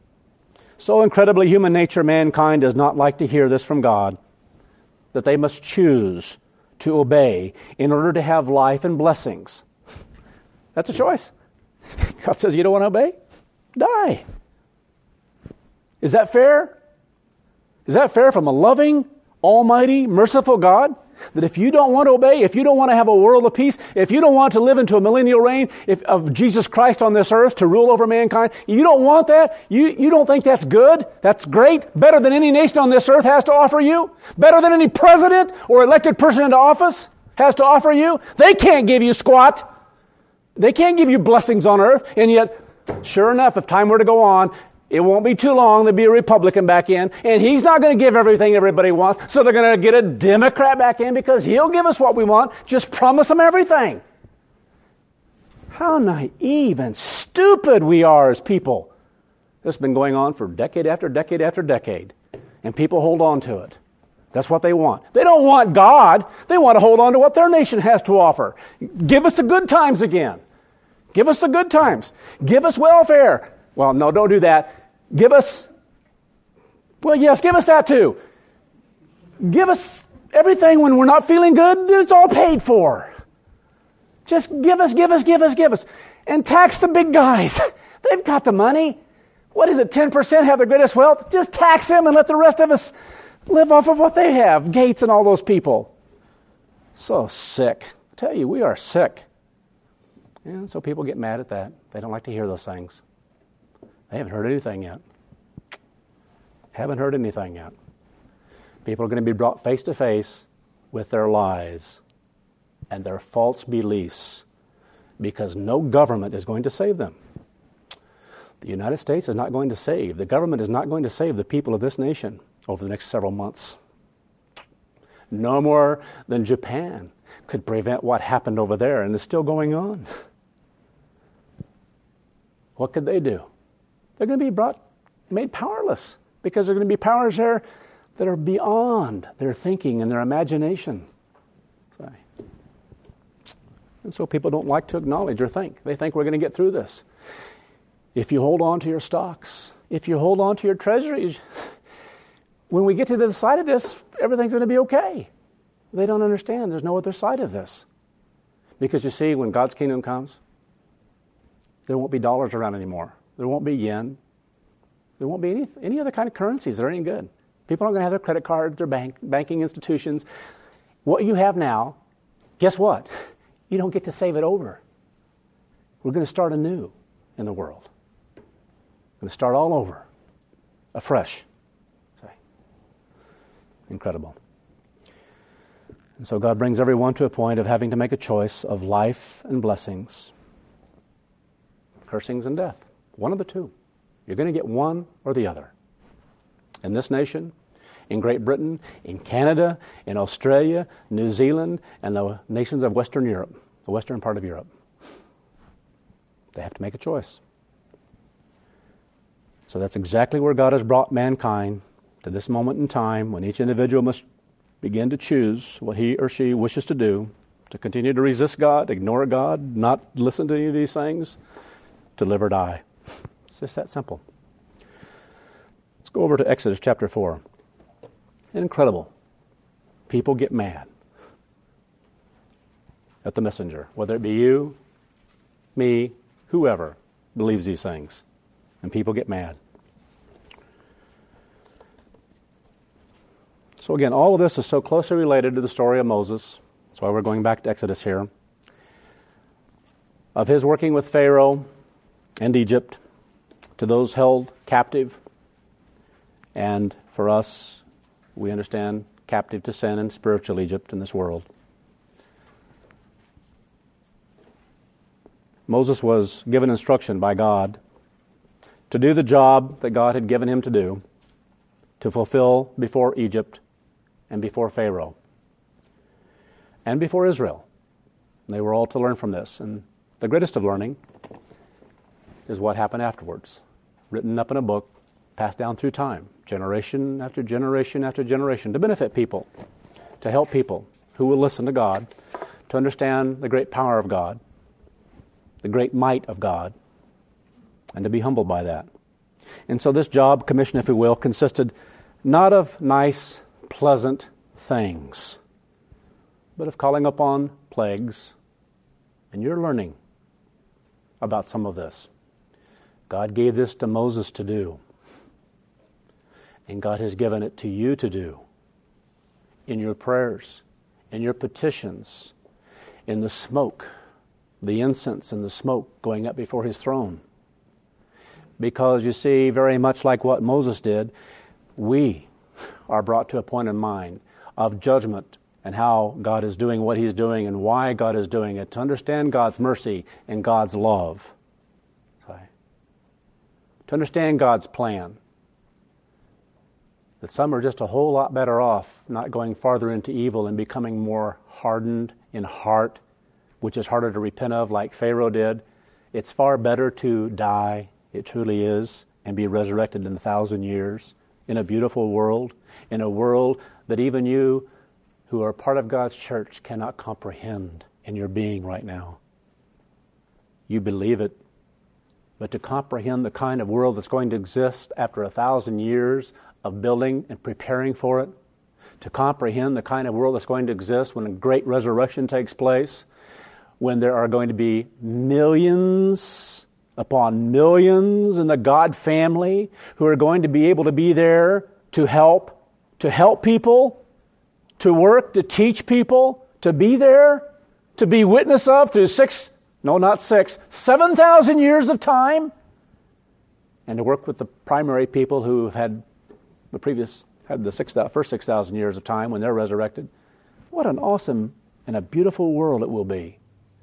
So incredibly human nature, mankind does not like to hear this from God, that they must choose to obey in order to have life and blessings. That's a choice. God says, you don't want to obey? Die. Is that fair? Is that fair from a loving, almighty, merciful God? That if you don't want to obey, if you don't want to have a world of peace, if you don't want to live into a millennial reign if, of Jesus Christ on this earth to rule over mankind, you don't want that? You, you don't think that's good? That's great? Better than any nation on this earth has to offer you? Better than any president or elected person into office has to offer you? They can't give you squat. They can't give you blessings on earth. And yet, sure enough, if time were to go on, it won't be too long, there'll be a Republican back in, and he's not going to give everything everybody wants, so they're going to get a Democrat back in because he'll give us what we want. Just promise them everything. How naive and stupid we are as people. This has been going on for decade after decade after decade, and people hold on to it. That's what they want. They don't want God. They want to hold on to what their nation has to offer. Give us the good times again. Give us the good times. Give us welfare. Well, no, don't do that. Give us, well, yes, give us that too. Give us everything when we're not feeling good, it's all paid for. Just give us, give us, give us, give us. And tax the big guys. They've got the money. What is it, ten percent have the greatest wealth? Just tax them and let the rest of us live off of what they have. Gates and all those people. So sick. I tell you, we are sick. And so people get mad at that. They don't like to hear those things. They haven't heard anything yet. Haven't heard anything yet. People are going to be brought face to face with their lies and their false beliefs because no government is going to save them. The United States is not going to save. The government is not going to save the people of this nation over the next several months. No more than Japan could prevent what happened over there and is still going on. What could they do? They're going to be brought, made powerless because there are going to be powers there that are beyond their thinking and their imagination. And so people don't like to acknowledge or think. They think we're going to get through this. If you hold on to your stocks, if you hold on to your treasuries, when we get to the other side of this, everything's going to be okay. They don't understand there's no other side of this. Because you see, when God's kingdom comes, there won't be dollars around anymore. There won't be yen. There won't be any any other kind of currencies that are any good. People aren't going to have their credit cards, their bank, banking institutions. What you have now, guess what? You don't get to save it over. We're going to start anew in the world. We're going to start all over, afresh. Sorry. Incredible. And so God brings everyone to a point of having to make a choice of life and blessings, cursings and death. One of the two. You're going to get one or the other. In this nation, in Great Britain, in Canada, in Australia, New Zealand, and the nations of Western Europe, the western part of Europe. They have to make a choice. So that's exactly where God has brought mankind to this moment in time when each individual must begin to choose what he or she wishes to do To continue to resist God, ignore God, not listen to any of these things, to live or die. It's just that simple. Let's go over to Exodus chapter four. Incredible. People get mad at the messenger, whether it be you, me, whoever believes these things. And people get mad. So again, all of this is so closely related to the story of Moses. That's why we're going back to Exodus here. Of his working with Pharaoh and Egypt, to those held captive, and for us, we understand captive to sin and spiritual Egypt in this world. Moses was given instruction by God to do the job that God had given him to do, to fulfill before Egypt and before Pharaoh and before Israel. And they were all to learn from this. And the greatest of learning is what happened afterwards, written up in a book, passed down through time, generation after generation after generation, to benefit people, to help people who will listen to God, to understand the great power of God, the great might of God, and to be humbled by that. And so this job, commission, if you will, consisted not of nice, pleasant things, but of calling upon plagues. And you're learning about some of this. God gave this to Moses to do. And God has given it to you to do in your prayers, in your petitions, in the smoke, the incense and the smoke going up before His throne. Because you see, very much like what Moses did, we are brought to a point in mind of judgment and how God is doing what He's doing and why God is doing it, to understand God's mercy and God's love. Sorry. To understand God's plan. That some are just a whole lot better off not going farther into evil and becoming more hardened in heart, which is harder to repent of, like Pharaoh did. It's far better to die, it truly is, and be resurrected in a thousand years in a beautiful world, in a world that even you who are part of God's church cannot comprehend in your being right now. You believe it, but to comprehend the kind of world that's going to exist after a thousand years of building and preparing for it, to comprehend the kind of world that's going to exist when a great resurrection takes place, when there are going to be millions upon millions in the God family who are going to be able to be there to help, to help people, to work, to teach people, to be there, to be witness of through six, no, not six, seven thousand years of time, and to work with the primary people who have had the previous, had the six, first six thousand years of time when they're resurrected. What an awesome and a beautiful world it will be.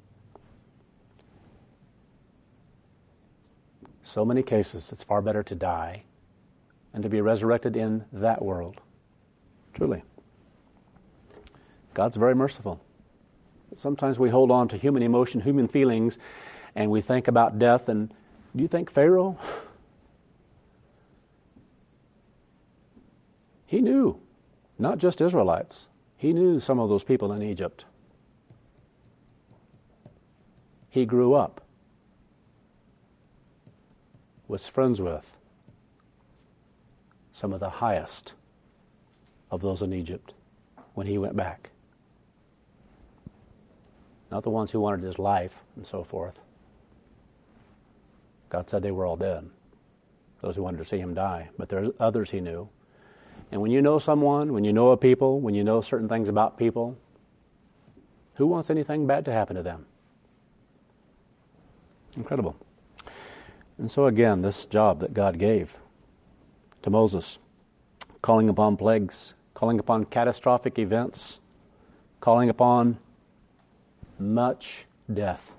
So many cases, it's far better to die and to be resurrected in that world. Truly. God's very merciful. But sometimes we hold on to human emotion, human feelings, and we think about death. And do you think Pharaoh? He knew, not just Israelites. He knew some of those people in Egypt. He grew up, was friends with some of the highest of those in Egypt when he went back. Not the ones who wanted his life and so forth. God said they were all dead. Those who wanted to see him die. But there's others he knew. And when you know someone, when you know a people, when you know certain things about people, who wants anything bad to happen to them? Incredible. And so again, this job that God gave to Moses, calling upon plagues, calling upon catastrophic events, calling upon much death.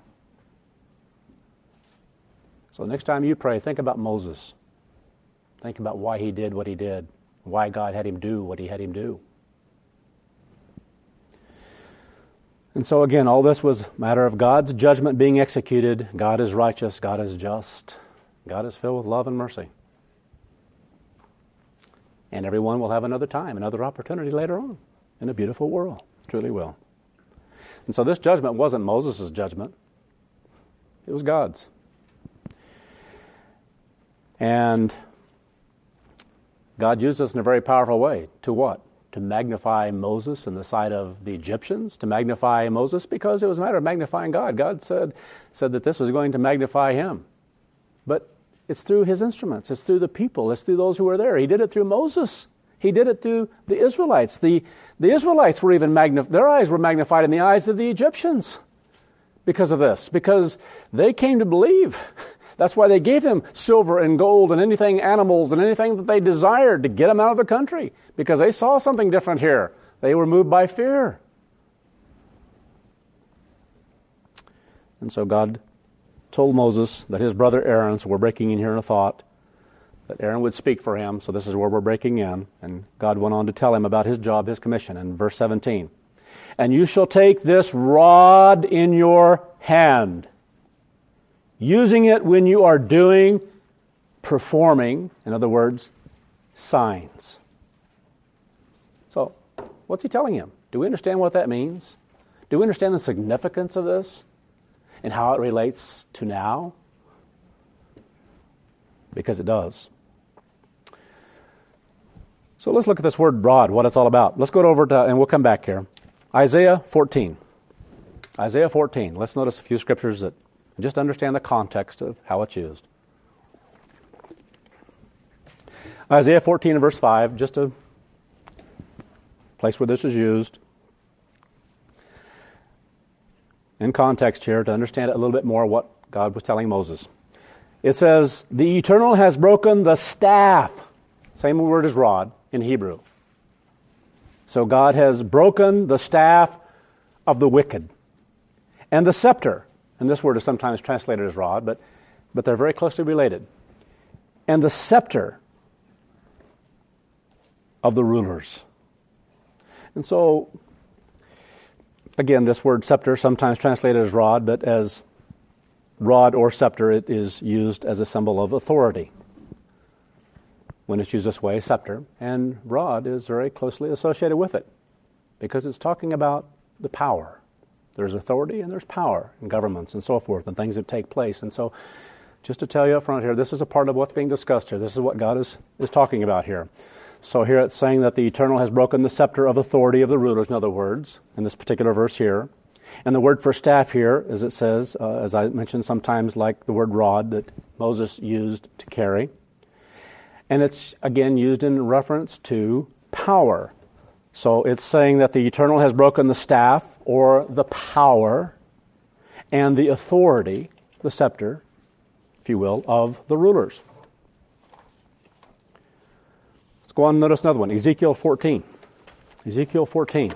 So next time you pray, think about Moses. Think about why he did what he did, why God had him do what he had him do. And so again, all this was a matter of God's judgment being executed. God is righteous, God is just. God is filled with love and mercy. And everyone will have another time, another opportunity later on in a beautiful world. Truly will. And so this judgment wasn't Moses' judgment. It was God's. And God used this in a very powerful way. To what? To magnify Moses in the sight of the Egyptians, to magnify Moses, because it was a matter of magnifying God. God said, said that this was going to magnify him. But it's through his instruments. It's through the people. It's through those who were there. He did it through Moses. He did it through the Israelites. The, the Israelites were even magnified. Their eyes were magnified in the eyes of the Egyptians because of this, because they came to believe. That's why they gave them silver and gold and anything, animals and anything that they desired to get them out of the country, because they saw something different here. They were moved by fear. And so God told Moses that his brother Aaron, so we're breaking in here in a thought, that Aaron would speak for him, so this is where we're breaking in. And God went on to tell him about his job, his commission, in verse seventeen. And you shall take this rod in your hand, using it when you are doing, performing, in other words, signs. So, what's he telling him? Do we understand what that means? Do we understand the significance of this and how it relates to now? Because it does. So let's look at this word rod, what it's all about. Let's go over to, and we'll come back here. Isaiah fourteen. Isaiah fourteen. Let's notice a few scriptures that just understand the context of how it's used. Isaiah fourteen and verse five, just a place where this is used. In context here, to understand it a little bit more, what God was telling Moses. It says, the Eternal has broken the staff. Same word as rod in Hebrew. So God has broken the staff of the wicked. And the scepter, and this word is sometimes translated as rod, but, but they're very closely related. And the scepter of the rulers. And so, again, this word scepter, sometimes translated as rod, but as rod or scepter, it is used as a symbol of authority. When it's used this way, scepter, and rod is very closely associated with it, because it's talking about the power. There's authority and there's power in governments and so forth, and things that take place. And so, just to tell you up front here, this is a part of what's being discussed here. This is what God is, is talking about here. So here it's saying that the Eternal has broken the scepter of authority of the rulers, in other words, in this particular verse here. And the word for staff here, as it says, uh, as I mentioned, sometimes like the word rod that Moses used to carry. And it's, again, used in reference to power. So it's saying that the Eternal has broken the staff, or the power, and the authority, the scepter, if you will, of the rulers. Let's go on and notice another one, Ezekiel fourteen. Ezekiel fourteen.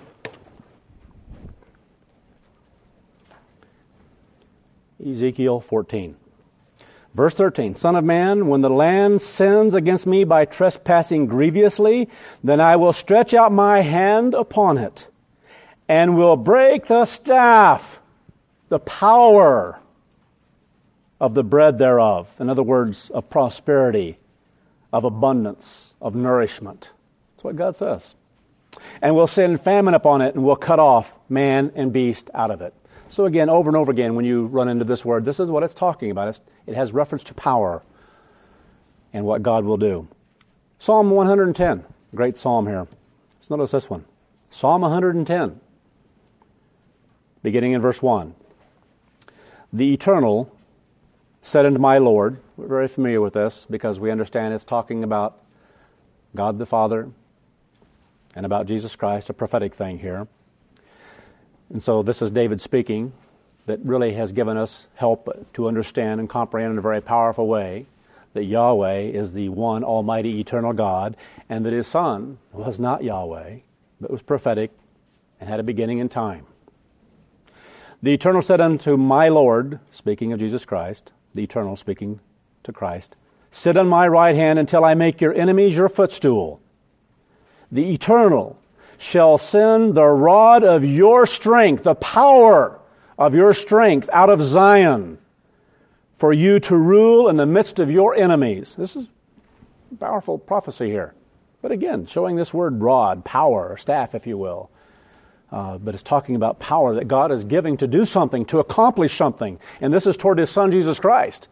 Ezekiel fourteen. Verse thirteen, Son of man, when the land sins against me by trespassing grievously, then I will stretch out my hand upon it, and will break the staff, the power of the bread thereof. In other words, of prosperity, of abundance, of nourishment. That's what God says. And will send famine upon it, and will cut off man and beast out of it. So again, over and over again, when you run into this word, this is what it's talking about. It's, it has reference to power and what God will do. Psalm one hundred ten, great psalm here. Let's notice this one. Psalm one hundred ten, beginning in verse one. The Eternal said unto my Lord, we're very familiar with this because we understand it's talking about God the Father and about Jesus Christ, a prophetic thing here. And so this is David speaking, that really has given us help to understand and comprehend in a very powerful way that Yahweh is the one almighty eternal God, and that his Son was not Yahweh, but was prophetic and had a beginning in time. The Eternal said unto my Lord, speaking of Jesus Christ, the Eternal speaking to Christ, sit on my right hand until I make your enemies your footstool. The Eternal shall send the rod of your strength, the power of your strength out of Zion, for you to rule in the midst of your enemies. This is a powerful prophecy here. But again, showing this word rod, power, or staff, if you will. Uh, but it's talking about power that God is giving to do something, to accomplish something. And this is toward His Son, Jesus Christ,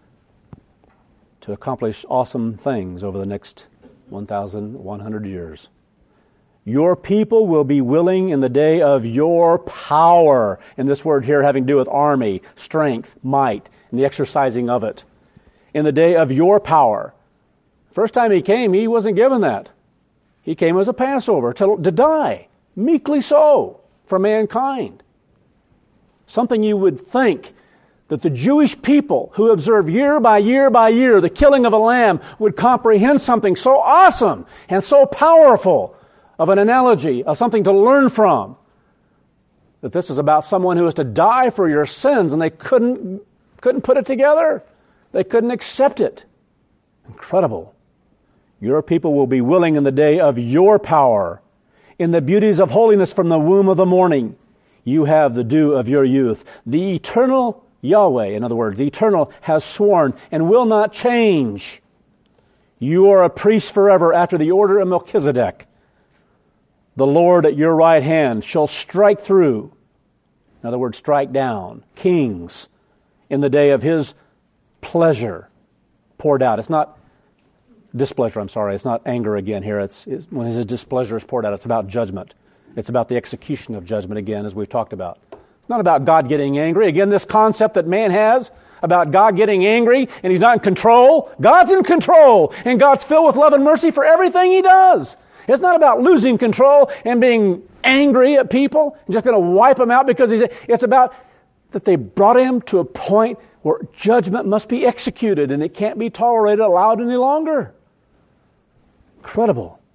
to accomplish awesome things over the next one thousand one hundred years. Your people will be willing in the day of your power. And this word here having to do with army, strength, might, and the exercising of it. In the day of your power. First time He came, He wasn't given that. He came as a Passover to, to die. Meekly so, for mankind. Something you would think that the Jewish people who observe year by year by year the killing of a lamb would comprehend something so awesome and so powerful of an analogy, of something to learn from. That this is about someone who is to die for your sins, and they couldn't, couldn't put it together. They couldn't accept it. Incredible. Your people will be willing in the day of your power. In the beauties of holiness from the womb of the morning, you have the dew of your youth. The eternal Yahweh, in other words, the eternal, has sworn and will not change. You are a priest forever after the order of Melchizedek. The Lord at your right hand shall strike through, in other words, strike down, kings in the day of His pleasure poured out. It's not displeasure, I'm sorry. It's not anger again here. It's, it's when His displeasure is poured out, it's about judgment. It's about the execution of judgment again, as we've talked about. It's not about God getting angry. Again, this concept that man has about God getting angry and He's not in control. God's in control, and God's filled with love and mercy for everything He does. It's not about losing control and being angry at people and just going to wipe them out because He's... It's about that they brought Him to a point where judgment must be executed, and it can't be tolerated, allowed any longer. Incredible.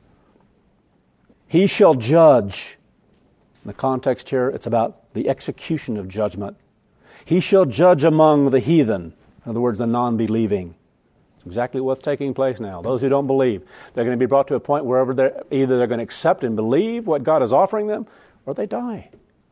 He shall judge. In the context here, it's about the execution of judgment. He shall judge among the heathen. In other words, the non-believing. It's exactly what's taking place now. Those who don't believe. They're going to be brought to a point wherever they're either they're going to accept and believe what God is offering them, or they die.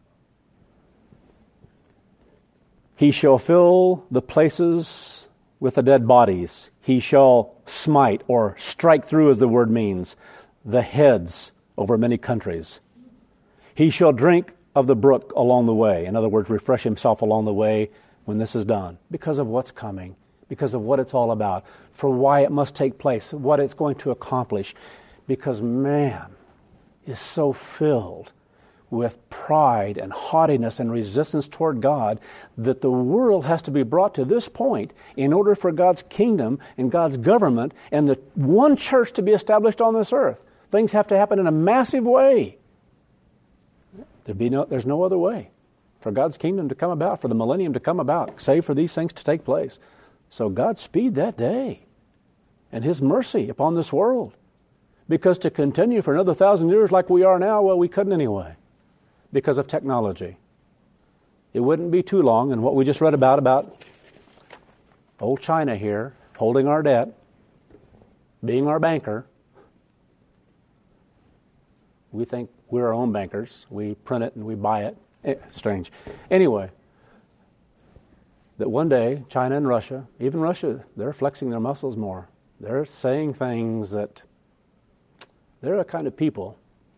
He shall fill the places with the dead bodies. He shall smite, or strike through as the word means, the heads over many countries. He shall drink of the brook along the way. In other words, refresh himself along the way when this is done. Because of what's coming. Because of what it's all about. For why it must take place. What it's going to accomplish. Because man is so filled with pride and haughtiness and resistance toward God that the world has to be brought to this point in order for God's kingdom and God's government and the one church to be established on this earth. Things have to happen in a massive way. There'd be no, there's no other way for God's kingdom to come about, for the millennium to come about, save for these things to take place. So God speed that day and His mercy upon this world. Because to continue for another thousand years like we are now, well, we couldn't anyway. Because of technology. It wouldn't be too long, and what we just read about, about old China here, holding our debt, being our banker. We think we're our own bankers. We print it and we buy it. Eh, strange. Anyway, that one day, China and Russia, even Russia, they're flexing their muscles more. They're saying things that they're a kind of people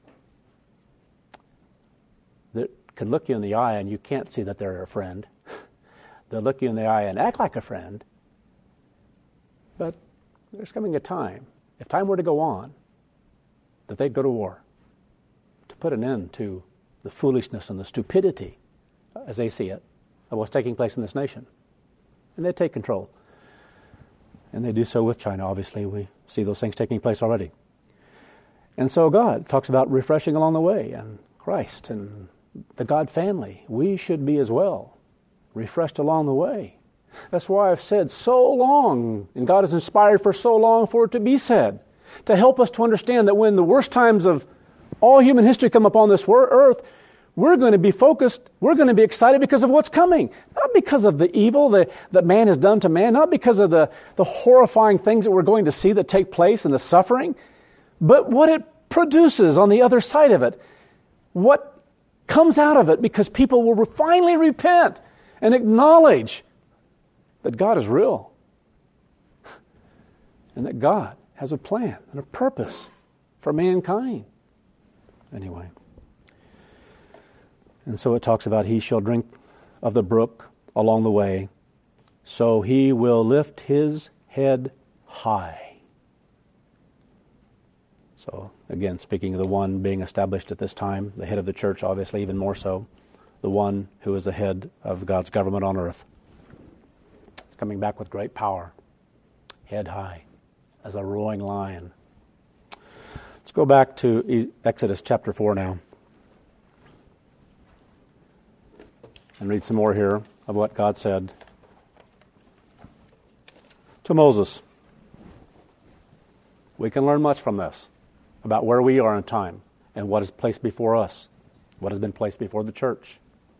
that can look you in the eye and you can't see that they're a friend. They'll look you in the eye and act like a friend. But there's coming a time, if time were to go on, that they'd go to war to put an end to the foolishness and the stupidity, as they see it, of what's taking place in this nation. And they'd take control. And they do so with China, obviously. We see those things taking place already. And so God talks about refreshing along the way, and Christ and the God family. We should be as well, refreshed along the way. That's why I've said so long, and God has inspired for so long for it to be said, to help us to understand that when the worst times of all human history come upon this earth, we're going to be focused, we're going to be excited because of what's coming. Not because of the evil that, that man has done to man, not because of the, the horrifying things that we're going to see that take place and the suffering, but what it produces on the other side of it. What comes out of it, because people will finally repent and acknowledge that God is real and that God has a plan and a purpose for mankind. Anyway, And so it talks about he shall drink of the brook along the way, so he will lift his head high. So again, speaking of the one being established at this time, the head of the church, obviously even more so, the one who is the head of God's government on earth. He's coming back with great power, head high, as a roaring lion. Let's go back to Exodus chapter four now and read some more here of what God said to Moses. We can learn much from this about where we are in time and what is placed before us, what has been placed before the church.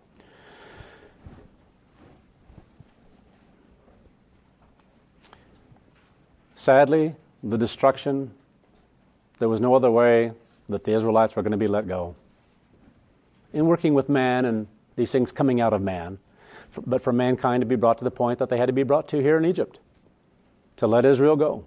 Sadly, the destruction, there was no other way that the Israelites were going to be let go. In working with man and these things coming out of man, but for mankind to be brought to the point that they had to be brought to here in Egypt, to let Israel go.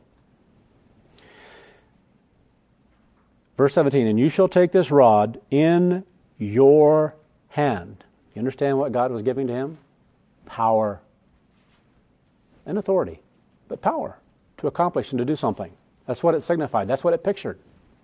Verse seventeen, and you shall take this rod in your hand. You understand what God was giving to him? Power and authority, but power to accomplish and to do something. That's what it signified. That's what it pictured.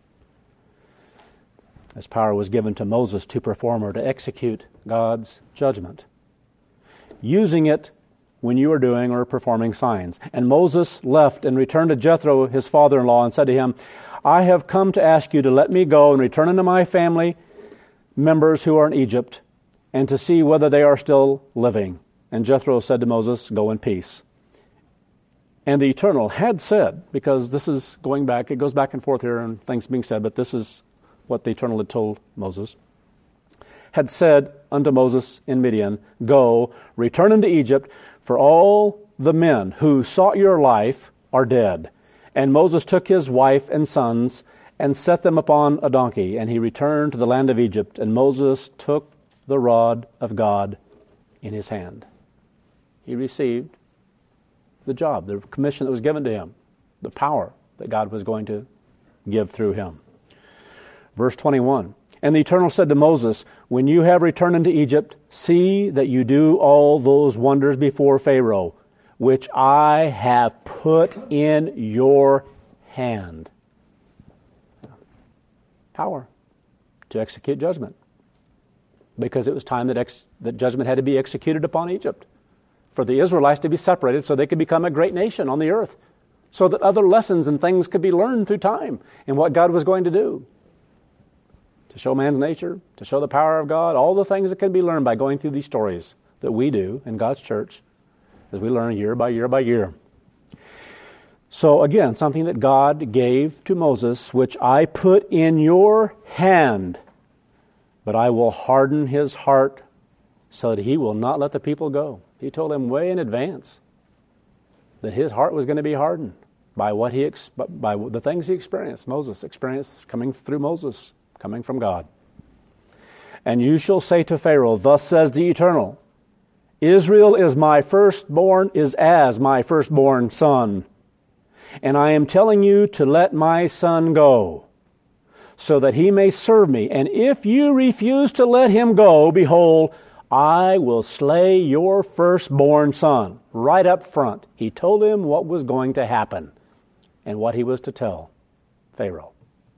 This power was given to Moses to perform or to execute God's judgment, using it when you are doing or performing signs. And Moses left and returned to Jethro, his father-in-law, and said to him, I have come to ask you to let me go and return unto my family members who are in Egypt, and to see whether they are still living. And Jethro said to Moses, go in peace. And the Eternal had said, because this is going back, it goes back and forth here and things being said, but this is what the Eternal had told Moses, had said unto Moses in Midian, go, return unto Egypt, for all the men who sought your life are dead. And Moses took his wife and sons and set them upon a donkey, and he returned to the land of Egypt, and Moses took the rod of God in his hand. He received the job, the commission that was given to him, the power that God was going to give through him. Verse twenty-one, and the Eternal said to Moses, when you have returned into Egypt, see that you do all those wonders before Pharaoh, which I have put in your hand. Power to execute judgment, because it was time that, ex- that judgment had to be executed upon Egypt, for the Israelites to be separated so they could become a great nation on the earth, so that other lessons and things could be learned through time and what God was going to do. To show man's nature, to show the power of God, all the things that can be learned by going through these stories that we do in God's church as we learn year by year by year. So again, something that God gave to Moses, which I put in your hand, but I will harden his heart so that he will not let the people go. He told him way in advance that his heart was going to be hardened by what he ex- by the things he experienced. Moses experienced coming through Moses, coming from God. And you shall say to Pharaoh, thus says the Eternal, Israel is my firstborn, is as my firstborn son. And I am telling you to let my son go, so that he may serve me. And if you refuse to let him go, behold, I will slay your firstborn son. Right up front, he told him what was going to happen and what he was to tell Pharaoh.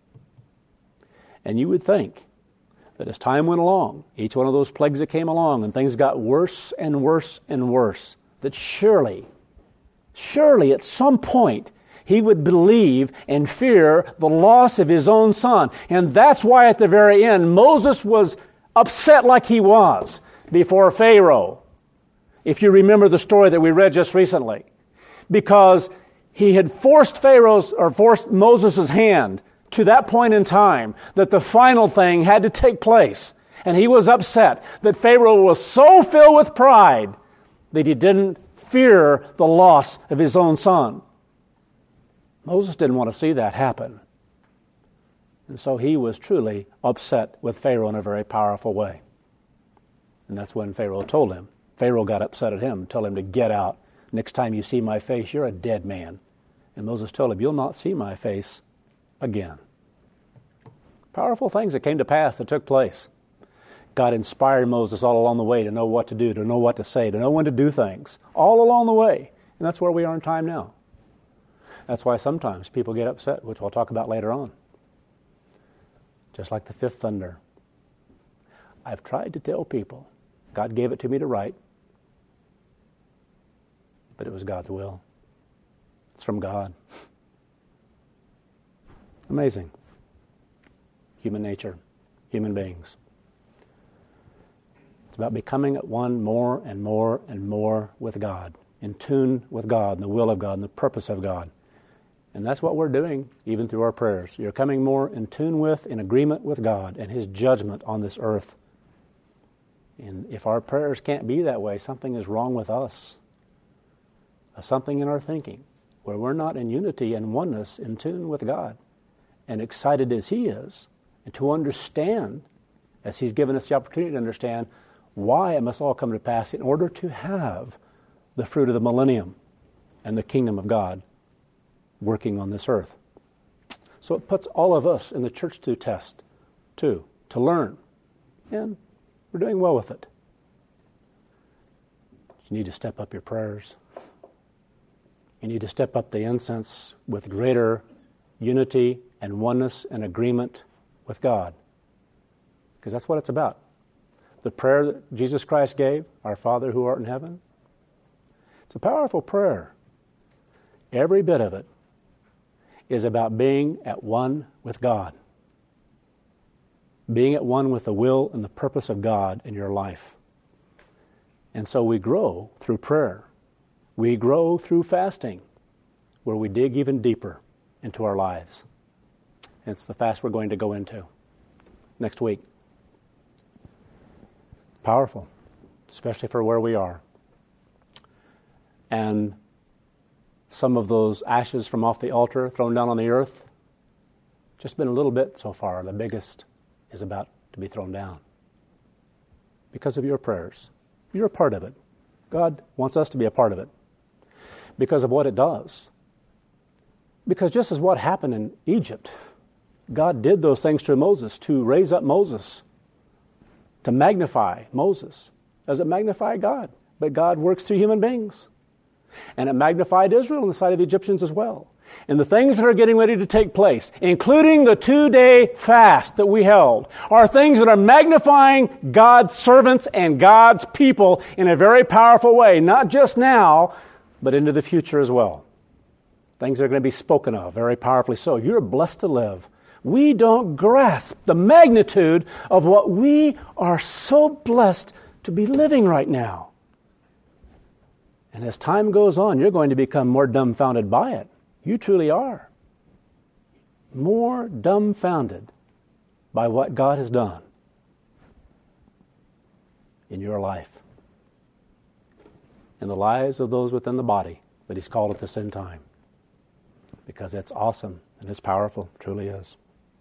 And you would think that as time went along, each one of those plagues that came along and things got worse and worse and worse, that surely, surely at some point he would believe and fear the loss of his own son. And that's why at the very end, Moses was upset like he was before Pharaoh. If you remember the story that we read just recently, because he had forced Pharaoh's or forced Moses' hand to that point in time that the final thing had to take place. And he was upset that Pharaoh was so filled with pride that he didn't fear the loss of his own son. Moses didn't want to see that happen. And so he was truly upset with Pharaoh in a very powerful way. And that's when Pharaoh told him. Pharaoh got upset at him and told him to get out. Next time you see my face, you're a dead man. And Moses told him, you'll not see my face again. Powerful things that came to pass that took place. God inspired Moses all along the way to know what to do, to know what to say, to know when to do things, all along the way. And that's where we are in time now. That's why sometimes people get upset, which we'll talk about later on. Just like the fifth thunder. I've tried to tell people, God gave it to me to write, but it was God's will. It's from God. Amazing. Human nature, human beings. It's about becoming at one more and more and more with God, in tune with God and the will of God and the purpose of God. And that's what we're doing even through our prayers. You're coming more in tune with, in agreement with God and His judgment on this earth. And if our prayers can't be that way, something is wrong with us. Something in our thinking where we're not in unity and oneness, in tune with God, and excited as He is, and to understand, as He's given us the opportunity to understand, why it must all come to pass in order to have the fruit of the millennium and the kingdom of God working on this earth. So it puts all of us in the church to test, too, to learn. And we're doing well with it. You need to step up your prayers. You need to step up the incense with greater unity and oneness and agreement with God. Because that's what it's about. The prayer that Jesus Christ gave, our Father who art in heaven, it's a powerful prayer. Every bit of it is about being at one with God. Being at one with the will and the purpose of God in your life. And so we grow through prayer. We grow through fasting, where we dig even deeper into our lives. And it's the fast we're going to go into next week. Powerful, especially for where we are. And some of those ashes from off the altar thrown down on the earth, just been a little bit so far. The biggest is about to be thrown down because of your prayers. You're a part of it. God wants us to be a part of it because of what it does. Because just as what happened in Egypt, God did those things through Moses to raise up Moses, to magnify Moses. Does it magnify God? But God works through human beings. And it magnified Israel in the sight of the Egyptians as well. And the things that are getting ready to take place, including the two-day fast that we held, are things that are magnifying God's servants and God's people in a very powerful way, not just now, but into the future as well. Things that are going to be spoken of very powerfully so. You're blessed to live. We don't grasp the magnitude of what we are so blessed to be living right now. And as time goes on, you're going to become more dumbfounded by it. You truly are. More dumbfounded by what God has done in your life, in the lives of those within the body that He's called at the same time. Because it's awesome and it's powerful, it truly is.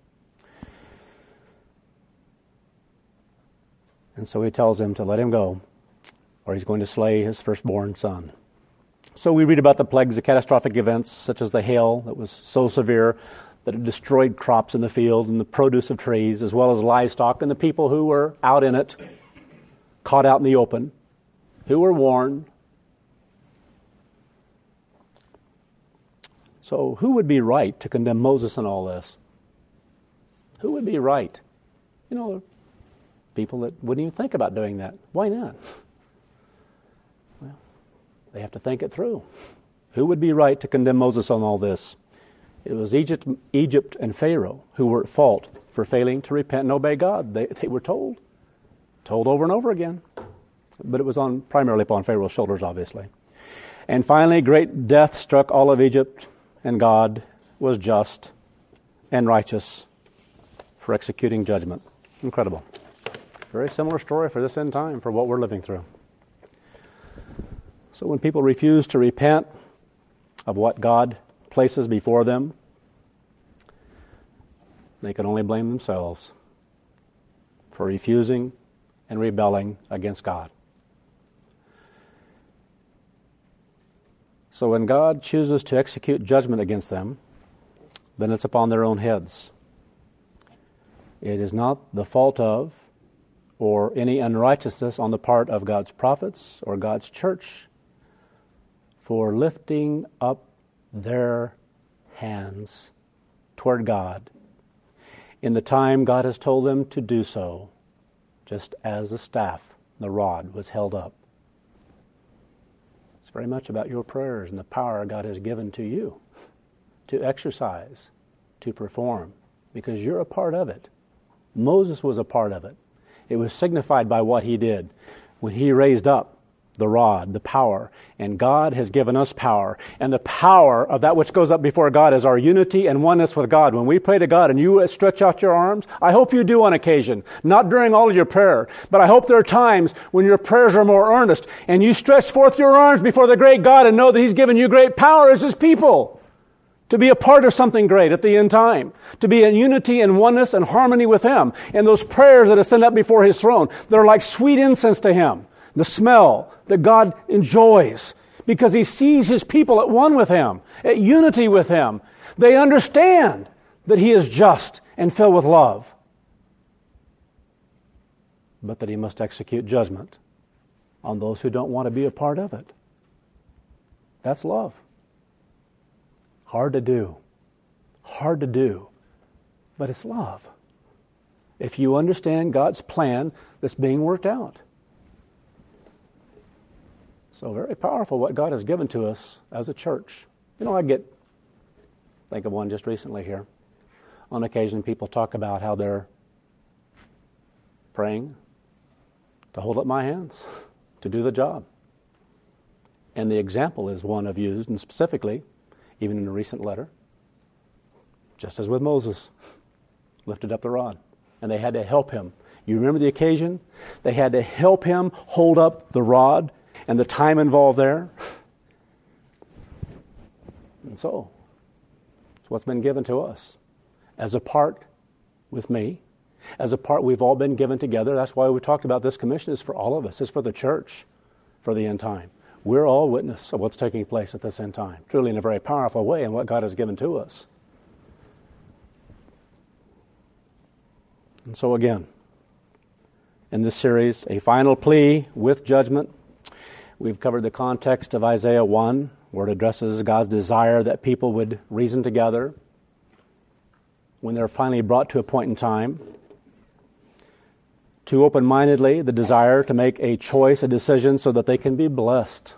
And so He tells him to let him go, or he's going to slay his firstborn son. So we read about the plagues, the catastrophic events, such as the hail that was so severe that it destroyed crops in the field and the produce of trees, as well as livestock, and the people who were out in it, caught out in the open, who were warned. So who would be right to condemn Moses in all this? Who would be right? You know, people that wouldn't even think about doing that. Why not? Well, they have to think it through. Who would be right to condemn Moses on all this? It was Egypt, Egypt and Pharaoh who were at fault for failing to repent and obey God. They, they were told, told over and over again. But it was on primarily upon Pharaoh's shoulders, obviously. And finally, great death struck all of Egypt, and God was just and righteous for executing judgment. Incredible. Very similar story for this end time, for what we're living through. So when people refuse to repent of what God places before them, they can only blame themselves for refusing and rebelling against God. So when God chooses to execute judgment against them, then it's upon their own heads. It is not the fault of or any unrighteousness on the part of God's prophets or God's church for lifting up their hands toward God in the time God has told them to do so, just as the staff, the rod, was held up. It's very much about your prayers and the power God has given to you to exercise, to perform, because you're a part of it. Moses was a part of it. It was signified by what he did when he raised up the rod, the power, and God has given us power. And the power of that which goes up before God is our unity and oneness with God. When we pray to God and you stretch out your arms, I hope you do on occasion, not during all of your prayer, but I hope there are times when your prayers are more earnest and you stretch forth your arms before the great God and know that He's given you great power as His people to be a part of something great at the end time, to be in unity and oneness and harmony with Him. And those prayers that ascend up before His throne, they're like sweet incense to Him. The smell that God enjoys because He sees His people at one with Him, at unity with Him. They understand that He is just and filled with love, but that He must execute judgment on those who don't want to be a part of it. That's love. Hard to do. Hard to do. But it's love. If you understand God's plan that's being worked out. So very powerful what God has given to us as a church. You know, I get, think of one just recently here. On occasion, people talk about how they're praying to hold up my hands, to do the job. And the example is one I've used, and specifically, even in a recent letter, just as with Moses, lifted up the rod. And they had to help him. You remember the occasion? They had to help him hold up the rod and the time involved there. And so, it's what's been given to us. As a part with me, as a part we've all been given together. That's why we talked about this commission is for all of us. It's for the church for the end time. We're all witness of what's taking place at this end time, truly in a very powerful way in what God has given to us. And so again, in this series, a final plea with judgment. We've covered the context of Isaiah one, where it addresses God's desire that people would reason together when they're finally brought to a point in time. Too open-mindedly, the desire to make a choice, a decision, so that they can be blessed.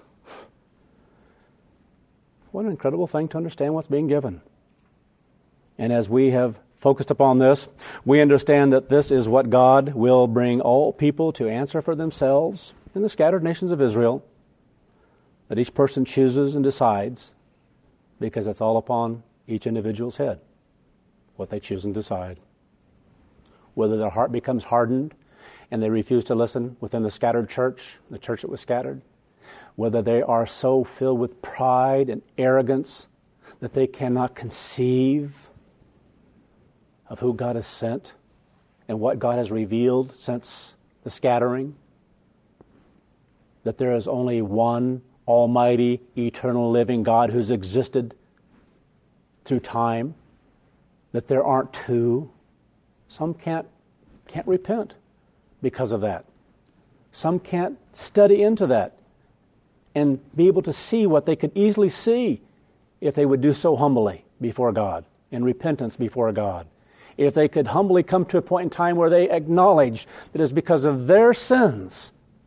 What an incredible thing to understand what's being given. And as we have focused upon this, we understand that this is what God will bring all people to answer for themselves in the scattered nations of Israel, that each person chooses and decides, because it's all upon each individual's head, what they choose and decide. Whether their heart becomes hardened and they refuse to listen within the scattered church, the church that was scattered, whether they are so filled with pride and arrogance that they cannot conceive of who God has sent and what God has revealed since the scattering, that there is only one almighty, eternal, living God who's existed through time, that there aren't two. Some can't can't repent because of that. Some can't study into that and be able to see what they could easily see if they would do so humbly before God, in repentance before God. If they could humbly come to a point in time where they acknowledge that it's because of their sins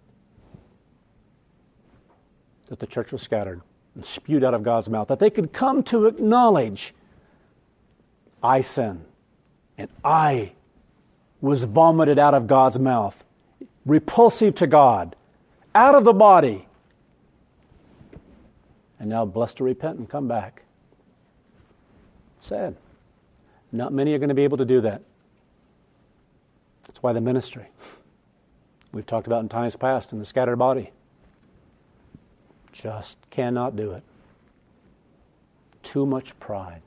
that the church was scattered and spewed out of God's mouth, that they could come to acknowledge, I sin, and I was vomited out of God's mouth, repulsive to God, out of the body, and now blessed to repent and come back. Sad. Not many are going to be able to do that. That's why the ministry, we've talked about in times past, in the scattered body, just cannot do it. Too much pride.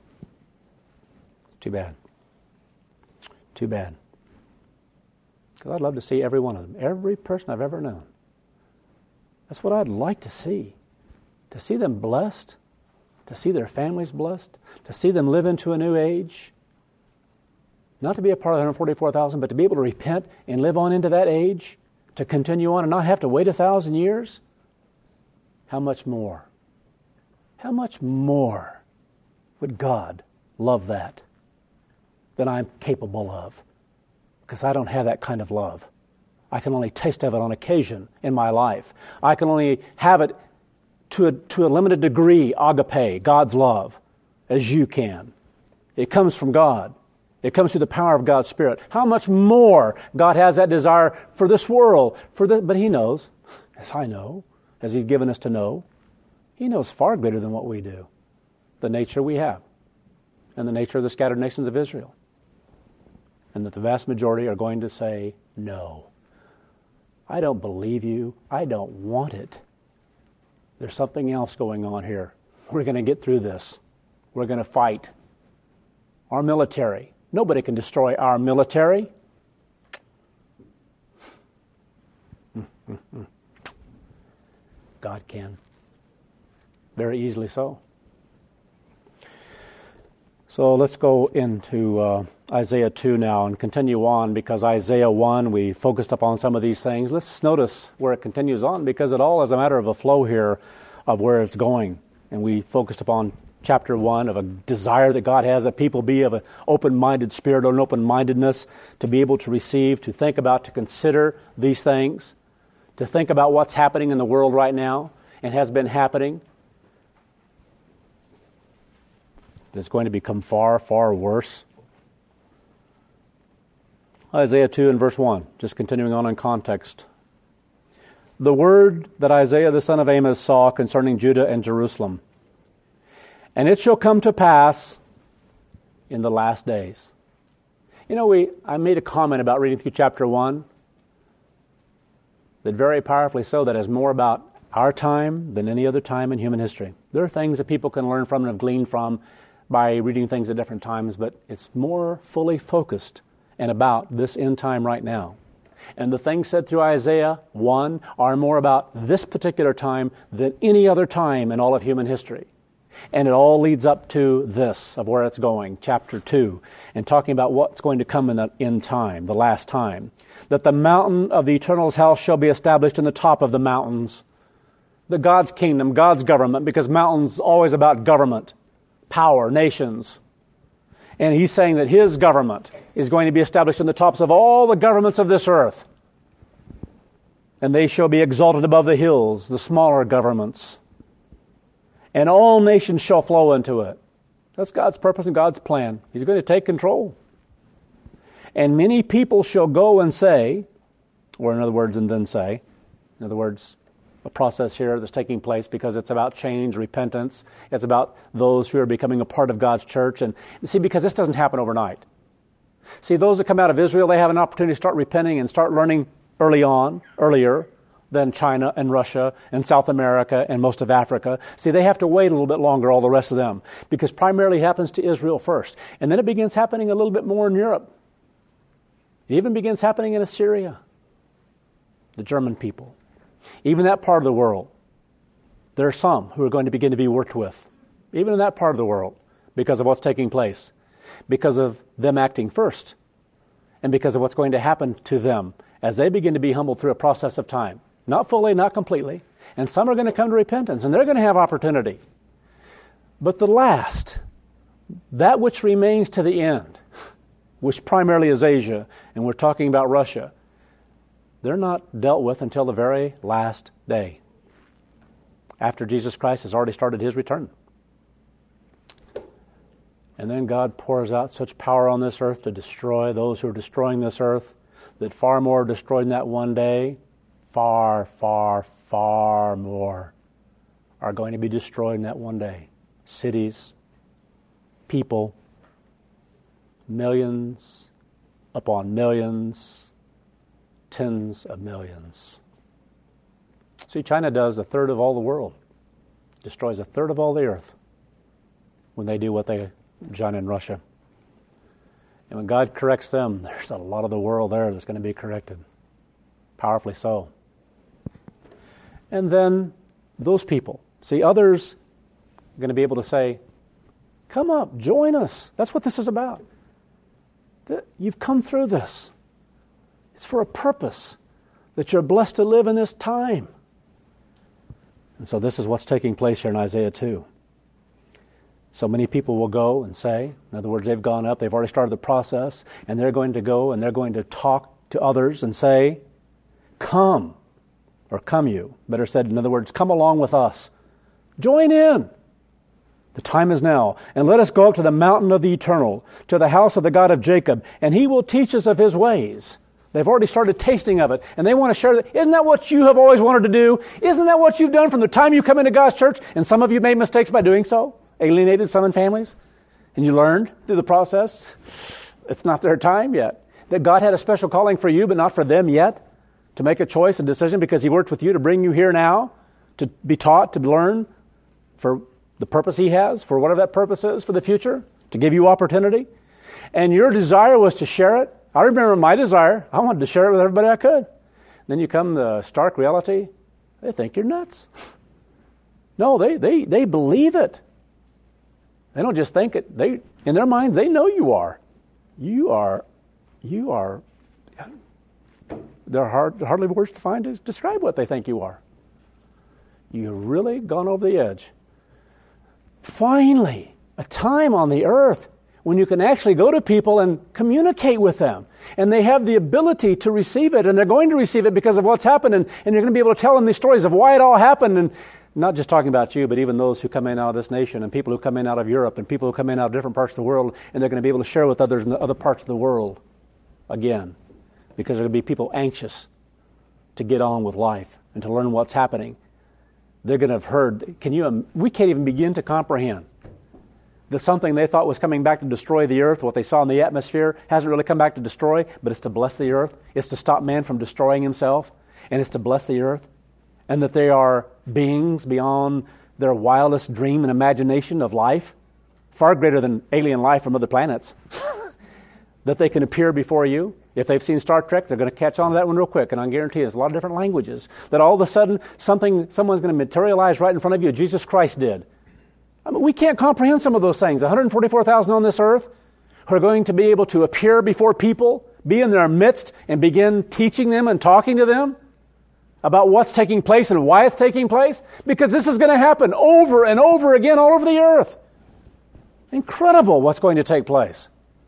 Too bad. Too bad. Because I'd love to see every one of them, every person I've ever known. That's what I'd like to see. To see them blessed, to see their families blessed, to see them live into a new age. Not to be a part of the one hundred forty-four thousand, but to be able to repent and live on into that age, to continue on and not have to wait a thousand years? How much more? How much more would God love that than I'm capable of? Because I don't have that kind of love. I can only taste of it on occasion in my life. I can only have it to a, to a limited degree, agape, God's love, as you can. It comes from God. It comes through the power of God's Spirit. How much more God has that desire for this world, for the, but He knows, as I know, as He's given us to know, He knows far greater than what we do, the nature we have, and the nature of the scattered nations of Israel. And that the vast majority are going to say, no, I don't believe you. I don't want it. There's something else going on here. We're going to get through this. We're going to fight. Our military. Nobody can destroy our military. God can. Very easily so. So let's go into uh, Isaiah two now and continue on, because Isaiah one, we focused upon some of these things. Let's notice where it continues on, because it all is a matter of a flow here of where it's going. And we focused upon chapter one of a desire that God has that people be of an open-minded spirit or an open-mindedness to be able to receive, to think about, to consider these things, to think about what's happening in the world right now and has been happening. It's going to become far, far worse. Isaiah two and verse one, just continuing on in context. The word that Isaiah the son of Amos saw concerning Judah and Jerusalem. And it shall come to pass in the last days. You know, we I made a comment about reading through chapter one, that very powerfully so, that is more about our time than any other time in human history. There are things that people can learn from and have gleaned from by reading things at different times, but it's more fully focused and about this end time right now. And the things said through Isaiah one are more about this particular time than any other time in all of human history. And it all leads up to this, of where it's going, chapter two, and talking about what's going to come in the end time, the last time. That the mountain of the Eternal's house shall be established in the top of the mountains. The God's kingdom, God's government, because mountains always about government, power, nations. And He's saying that His government is going to be established in the tops of all the governments of this earth. And they shall be exalted above the hills, the smaller governments. And all nations shall flow into it. That's God's purpose and God's plan. He's going to take control. And many people shall go and say, or in other words, and then say, in other words, a process here that's taking place because it's about change, repentance. It's about those who are becoming a part of God's church. And see, because this doesn't happen overnight. See, those that come out of Israel, they have an opportunity to start repenting and start learning early on, earlier than China and Russia and South America and most of Africa. See, they have to wait a little bit longer, all the rest of them, because primarily it happens to Israel first. And then it begins happening a little bit more in Europe. It even begins happening in Assyria, the German people. Even that part of the world, there are some who are going to begin to be worked with, even in that part of the world, because of what's taking place, because of them acting first, and because of what's going to happen to them as they begin to be humbled through a process of time. Not fully, not completely. And some are going to come to repentance, and they're going to have opportunity. But the last, that which remains to the end, which primarily is Asia, and we're talking about Russia, they're not dealt with until the very last day, after Jesus Christ has already started His return. And then God pours out such power on this earth to destroy those who are destroying this earth, that far more are destroyed in that one day, far, far, far more are going to be destroyed in that one day. Cities, people, millions upon millions, tens of millions. See, China does a third of all the world, destroys a third of all the earth when they do what they, China and Russia. And when God corrects them, there's a lot of the world there that's going to be corrected, powerfully so. And then those people, see, others are going to be able to say, come up, join us. That's what this is about. that you've come through this. It's for a purpose, that you're blessed to live in this time. And so this is what's taking place here in Isaiah two. So many people will go and say, in other words, they've gone up, they've already started the process, and they're going to go and they're going to talk to others and say, come, or come you, better said, in other words, come along with us. Join in. The time is now, and let us go up to the mountain of the eternal, to the house of the God of Jacob, and he will teach us of his ways. They've already started tasting of it, and they want to share that. Isn't that what you have always wanted to do? Isn't that what you've done from the time you come into God's church? And some of you made mistakes by doing so, alienated some in families, and you learned through the process. It's not their time yet. That God had a special calling for you, but not for them yet, to make a choice, a decision, because he worked with you to bring you here now, to be taught, to learn for the purpose he has, for whatever that purpose is for the future, to give you opportunity. And your desire was to share it. I remember my desire. I wanted to share it with everybody I could. Then you come to the stark reality, they think you're nuts. No, they, they, they believe it. They don't just think it. They, in their minds, they know you are. You are, you are, there are hard, hardly words to find to describe what they think you are. You've really gone over the edge. Finally, a time on the earth when you can actually go to people and communicate with them. And they have the ability to receive it, and they're going to receive it because of what's happened, and, and you're going to be able to tell them these stories of why it all happened, and not just talking about you, but even those who come in out of this nation, and people who come in out of Europe, and people who come in out of different parts of the world, and they're going to be able to share with others in the other parts of the world again, because there are going to be people anxious to get on with life and to learn what's happening. They're going to have heard, can you, we can't even begin to comprehend that something they thought was coming back to destroy the earth, what they saw in the atmosphere, hasn't really come back to destroy, but it's to bless the earth. It's to stop man from destroying himself, and it's to bless the earth. And that they are beings beyond their wildest dream and imagination of life, far greater than alien life from other planets, that they can appear before you. If they've seen Star Trek, they're going to catch on to that one real quick, and I guarantee you, there's a lot of different languages, that all of a sudden, something, someone's going to materialize right in front of you. Jesus Christ did. I mean, we can't comprehend some of those things. one hundred forty-four thousand on this earth who are going to be able to appear before people, be in their midst, and begin teaching them and talking to them about what's taking place and why it's taking place, because this is going to happen over and over again all over the earth. Incredible what's going to take place.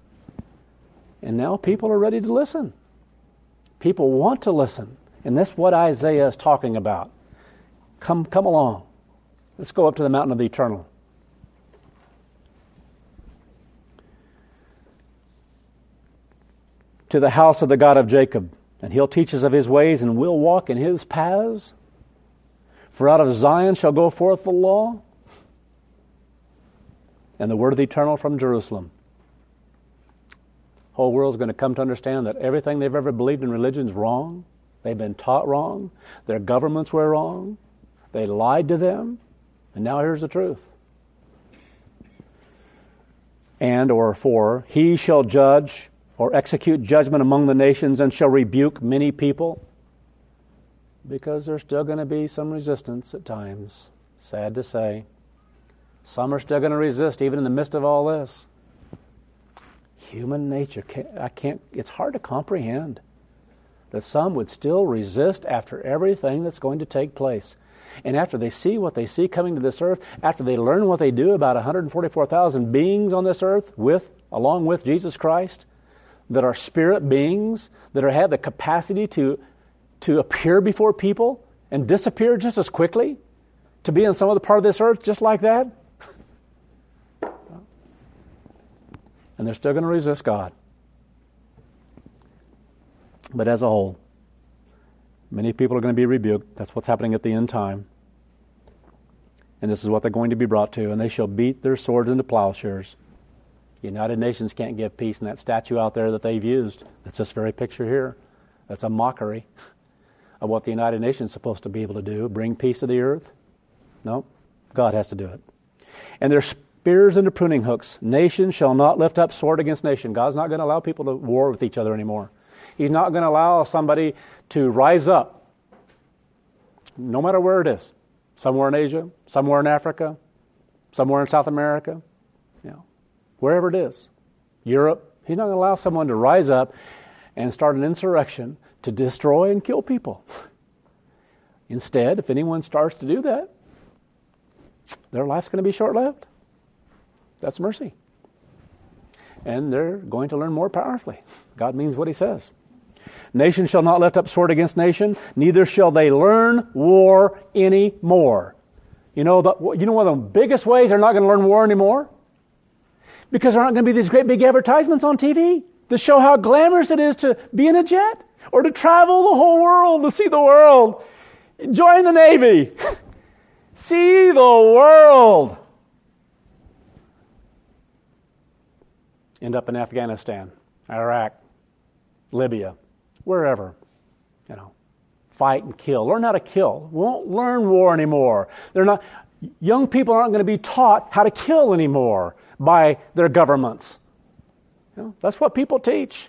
And now people are ready to listen. People want to listen. And that's what Isaiah is talking about. Come, come along. Let's go up to the mountain of the eternal. To the house of the God of Jacob. And he'll teach us of his ways, and we'll walk in his paths. For out of Zion shall go forth the law, and the word of the eternal from Jerusalem. The whole world's going to come to understand that everything they've ever believed in religion is wrong. They've been taught wrong. Their governments were wrong. They lied to them. And now here's the truth. And, or for, he shall judge or execute judgment among the nations, and shall rebuke many people, because there's still going to be some resistance at times. Sad to say. Some are still going to resist even in the midst of all this. Human nature, can't, I can't, it's hard to comprehend that some would still resist after everything that's going to take place. And after they see what they see coming to this earth, after they learn what they do about one hundred forty-four thousand beings on this earth, with, along with Jesus Christ, that are spirit beings, that are, have the capacity to, to appear before people and disappear just as quickly, to be in some other part of this earth just like that. And they're still going to resist God. But as a whole, many people are going to be rebuked. That's what's happening at the end time. And this is what they're going to be brought to. And they shall beat their swords into plowshares. The United Nations can't give peace, and that statue out there that they've used, that's this very picture here, that's a mockery of what the United Nations is supposed to be able to do, bring peace to the earth. No, God has to do it. And their spears into pruning hooks. Nation shall not lift up sword against nation. God's not going to allow people to war with each other anymore. He's not going to allow somebody to rise up, no matter where it is. Somewhere in Asia, somewhere in Africa, somewhere in South America, you know, wherever it is. Europe, He's not going to allow someone to rise up and start an insurrection to destroy and kill people. Instead, if anyone starts to do that, their life's going to be short-lived. That's mercy. And they're going to learn more powerfully. God means what he says. Nation shall not lift up sword against nation, neither shall they learn war anymore. You know, the, you know one of the biggest ways they're not going to learn war anymore? Because there aren't going to be these great big advertisements on T V to show how glamorous it is to be in a jet or to travel the whole world, to see the world. Join the Navy. See the world. End up in Afghanistan, Iraq, Libya, wherever. You know, fight and kill. Learn how to kill. We won't learn war anymore. They're not. Young people aren't going to be taught how to kill anymore by their governments. You know, that's what people teach.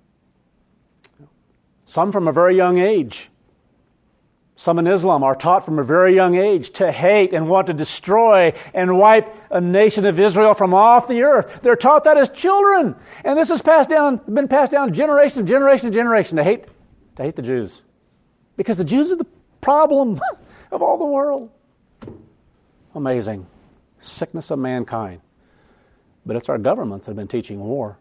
Some from a very young age. Some in Islam are taught from a very young age to hate and want to destroy and wipe a nation of Israel from off the earth. They're taught that as children. And this has passed down, been passed down generation to generation to generation to hate, to hate the Jews. Because the Jews are the problem of all the world. Amazing. Sickness of mankind. But it's our governments that have been teaching war.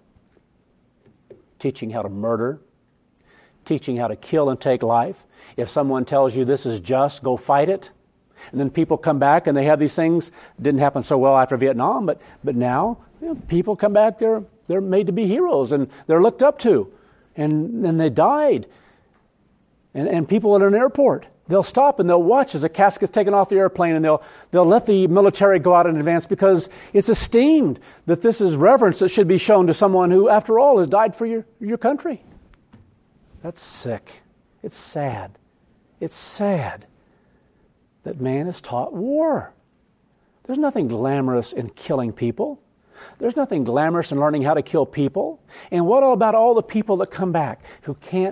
Teaching how to murder. Teaching how to kill and take life. If someone tells you this is just, go fight it. And then people come back and they have these things. Didn't happen so well after Vietnam, but but now you know, people come back, they're they're made to be heroes and they're looked up to. And and they died. And and people at an airport, they'll stop and they'll watch as a casket's taken off the airplane and they'll they'll let the military go out in advance because it's esteemed that this is reverence that should be shown to someone who, after all, has died for your, your country. That's sick. It's sad. It's sad that man is taught war. There's nothing glamorous in killing people. There's nothing glamorous in learning how to kill people. And what about all the people that come back who can't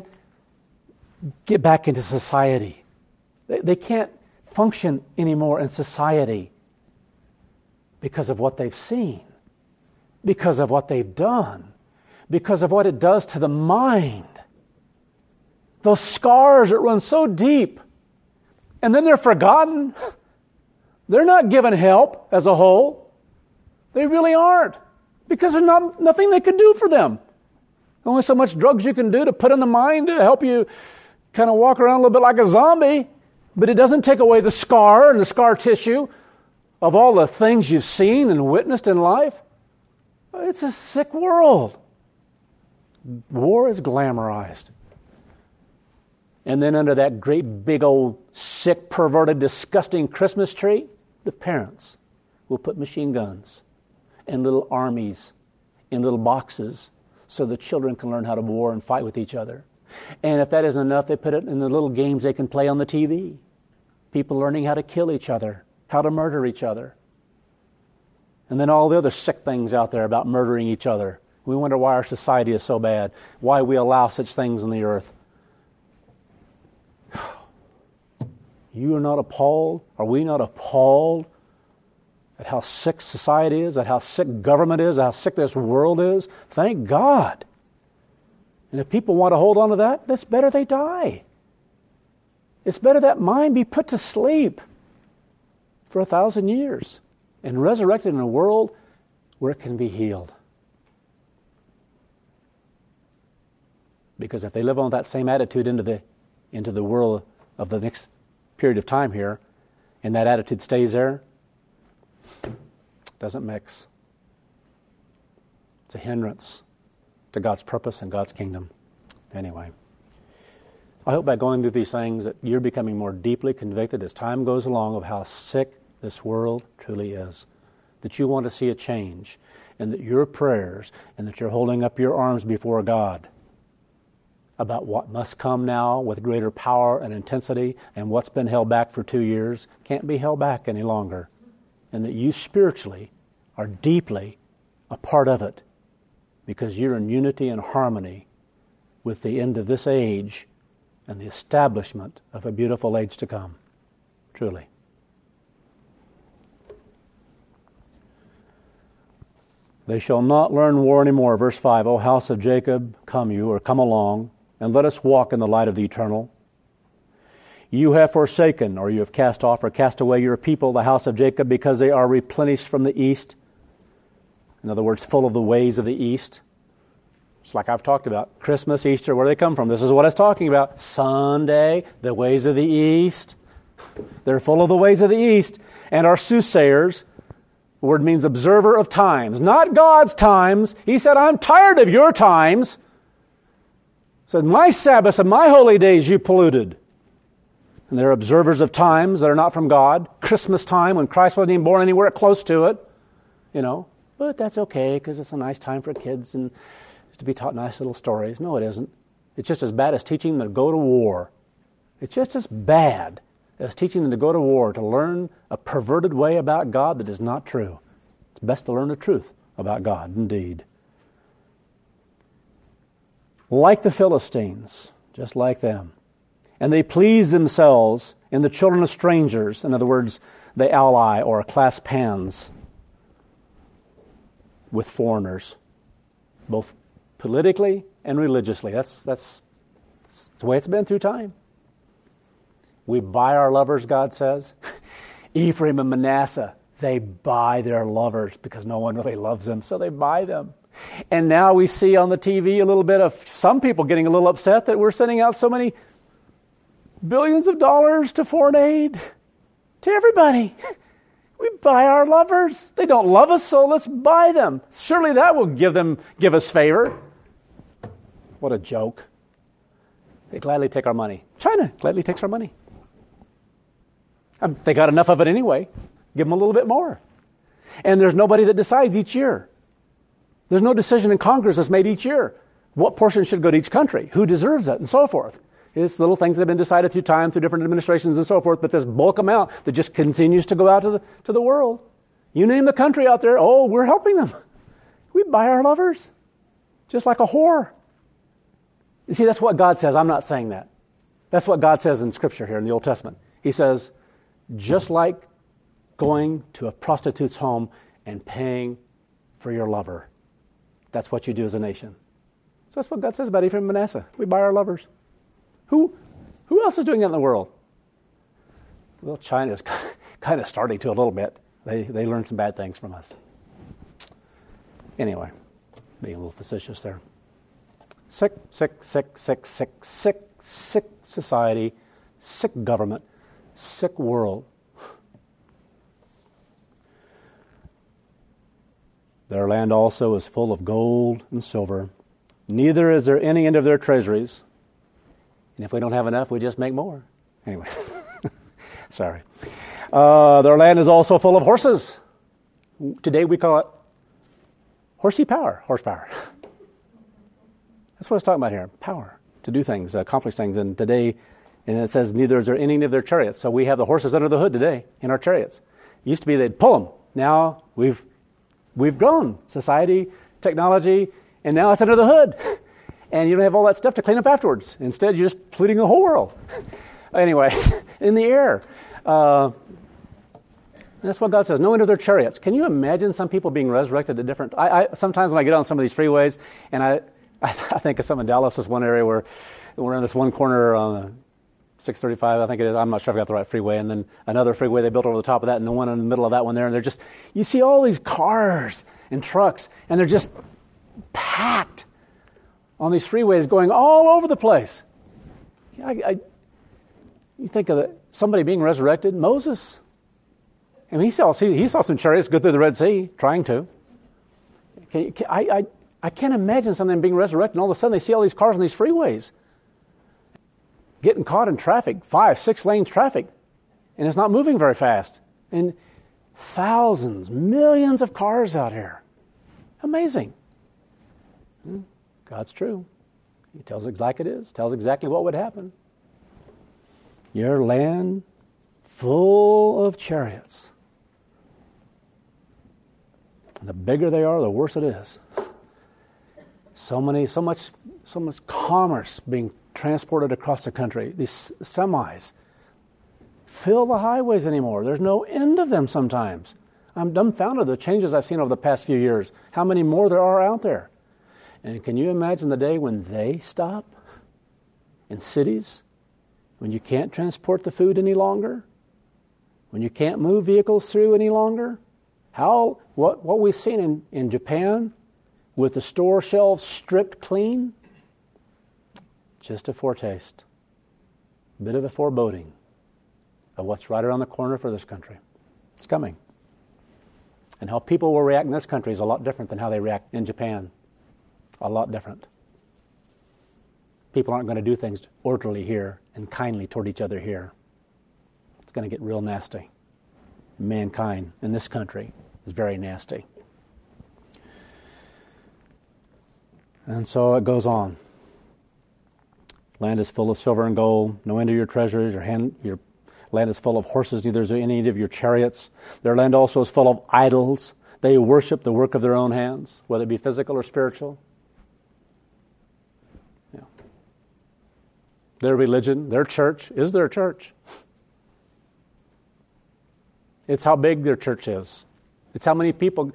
get back into society? They, they can't function anymore in society because of what they've seen, because of what they've done, because of what it does to the mind. Those scars that run so deep, and then they're forgotten. They're not given help as a whole. They really aren't, because there's not nothing they can do for them. Only so much drugs you can do to put in the mind to help you kind of walk around a little bit like a zombie, but it doesn't take away the scar and the scar tissue of all the things you've seen and witnessed in life. It's a sick world. War is glamorized. And then under that great big old sick, perverted, disgusting Christmas tree, the parents will put machine guns and little armies in little boxes so the children can learn how to war and fight with each other. And if that isn't enough, they put it in the little games they can play on the T V. People learning how to kill each other, how to murder each other. And then all the other sick things out there about murdering each other. We wonder why our society is so bad, why we allow such things on the earth. You are not appalled? Are we not appalled at how sick society is, at how sick government is, at how sick this world is? Thank God. And if people want to hold on to that, it's better they die. It's better that mind be put to sleep for a thousand years and resurrected in a world where it can be healed. Because if they live on that same attitude into the into the world of the next period of time here, and that attitude stays there, doesn't mix. It's a hindrance to God's purpose and God's kingdom. Anyway, I hope by going through these things that you're becoming more deeply convicted as time goes along of how sick this world truly is, that you want to see a change, and that your prayers and that you're holding up your arms before God about what must come now with greater power and intensity, and what's been held back for two years can't be held back any longer. And that you spiritually are deeply a part of it because you're in unity and harmony with the end of this age and the establishment of a beautiful age to come. Truly. They shall not learn war anymore. Verse five, O house of Jacob, come you, or come along, and let us walk in the light of the eternal. You have forsaken, or you have cast off, or cast away your people, the house of Jacob, because they are replenished from the east. In other words, full of the ways of the east. It's like I've talked about. Christmas, Easter, where do they come from? This is what I was talking about. Sunday, the ways of the east. They're full of the ways of the east. And are soothsayers. The word means observer of times. Not God's times. He said, I'm tired of your times. He said, my Sabbaths and my holy days you polluted. And they're observers of times that are not from God. Christmas time, when Christ wasn't even born anywhere close to it. You know, but that's okay because it's a nice time for kids and to be taught nice little stories. No, it isn't. It's just as bad as teaching them to go to war. It's just as bad as teaching them to go to war, to learn a perverted way about God that is not true. It's best to learn the truth about God, indeed. Like the Philistines, just like them. And they please themselves in the children of strangers. In other words, they ally or clasp hands with foreigners, both politically and religiously. That's, that's, that's the way it's been through time. We buy our lovers, God says. Ephraim and Manasseh, they buy their lovers because no one really loves them, so they buy them. And now we see on the T V a little bit of some people getting a little upset that we're sending out so many billions of dollars to foreign aid to everybody. We buy our lovers. They don't love us, so let's buy them. Surely that will give them, give us favor. What a joke. They gladly take our money. China gladly takes our money. Um, they got enough of it anyway. Give them a little bit more. And there's nobody that decides each year. There's no decision in Congress that's made each year. What portion should go to each country? Who deserves it? And so forth. It's little things that have been decided through time, through different administrations and so forth, but this bulk amount that just continues to go out to the, to the world. You name the country out there, oh, we're helping them. We buy our lovers, just like a whore. You see, that's what God says. I'm not saying that. That's what God says in Scripture here in the Old Testament. He says, just like going to a prostitute's home and paying for your lover. That's what you do as a nation. So that's what God says about Ephraim and Manasseh. We buy our lovers. Who who else is doing that in the world? Well, China's kind of starting to a little bit. They they learned some bad things from us. Anyway, being a little facetious there. Sick, sick, sick, sick, sick, sick, sick society, sick government, sick world. Their land also is full of gold and silver. Neither is there any end of their treasuries. And if we don't have enough, we just make more. Anyway, sorry. Uh, their land is also full of horses. Today we call it horsey power, horsepower. That's what it's talking about here, power, to do things, accomplish things. And today, and it says, neither is there any of their chariots. So we have the horses under the hood today in our chariots. It used to be they'd pull them. Now we've we've grown, society, technology, and now it's under the hood. And you don't have all that stuff to clean up afterwards. Instead, you're just polluting the whole world. Anyway, in the air. Uh, that's what God says. No end of their chariots. Can you imagine some people being resurrected at different... I, I Sometimes when I get on some of these freeways, and I, I, I think of some in Dallas, this one area where we're in this one corner on six thirty-five, I think it is. I'm not sure if I got the right freeway. And then another freeway they built over the top of that, and the one in the middle of that one there. And they're just... You see all these cars and trucks, and they're just packed on these freeways going all over the place. I, I, you think of the, somebody being resurrected, Moses. I mean, he saw, he saw some chariots go through the Red Sea, trying to. Can, can, I, I, I can't imagine something being resurrected, and all of a sudden they see all these cars on these freeways getting caught in traffic, five, six lane traffic, and it's not moving very fast. And thousands, millions of cars out here. Amazing. Hmm. God's true. He tells it like it is, tells exactly what would happen. Your land full of chariots. The bigger they are, the worse it is. So many, so much, so much commerce being transported across the country. These semis fill the highways anymore. There's no end of them sometimes. I'm dumbfounded the changes I've seen over the past few years. How many more there are out there? And can you imagine the day when they stop in cities? When you can't transport the food any longer? When you can't move vehicles through any longer? How, what, what we've seen in, in Japan with the store shelves stripped clean? Just a foretaste, a bit of a foreboding of what's right around the corner for this country. It's coming. And how people will react in this country is a lot different than how they react in Japan. A lot different. People aren't going to do things orderly here and kindly toward each other here. It's going to get real nasty. Mankind in this country is very nasty. And so it goes on. Land is full of silver and gold. No end of your treasures. Your, hand, your land is full of horses. Neither is there any of your chariots. Their land also is full of idols. They worship the work of their own hands, whether it be physical or spiritual. Yeah. Their religion, their church, is their church. It's how big their church is. It's how many people.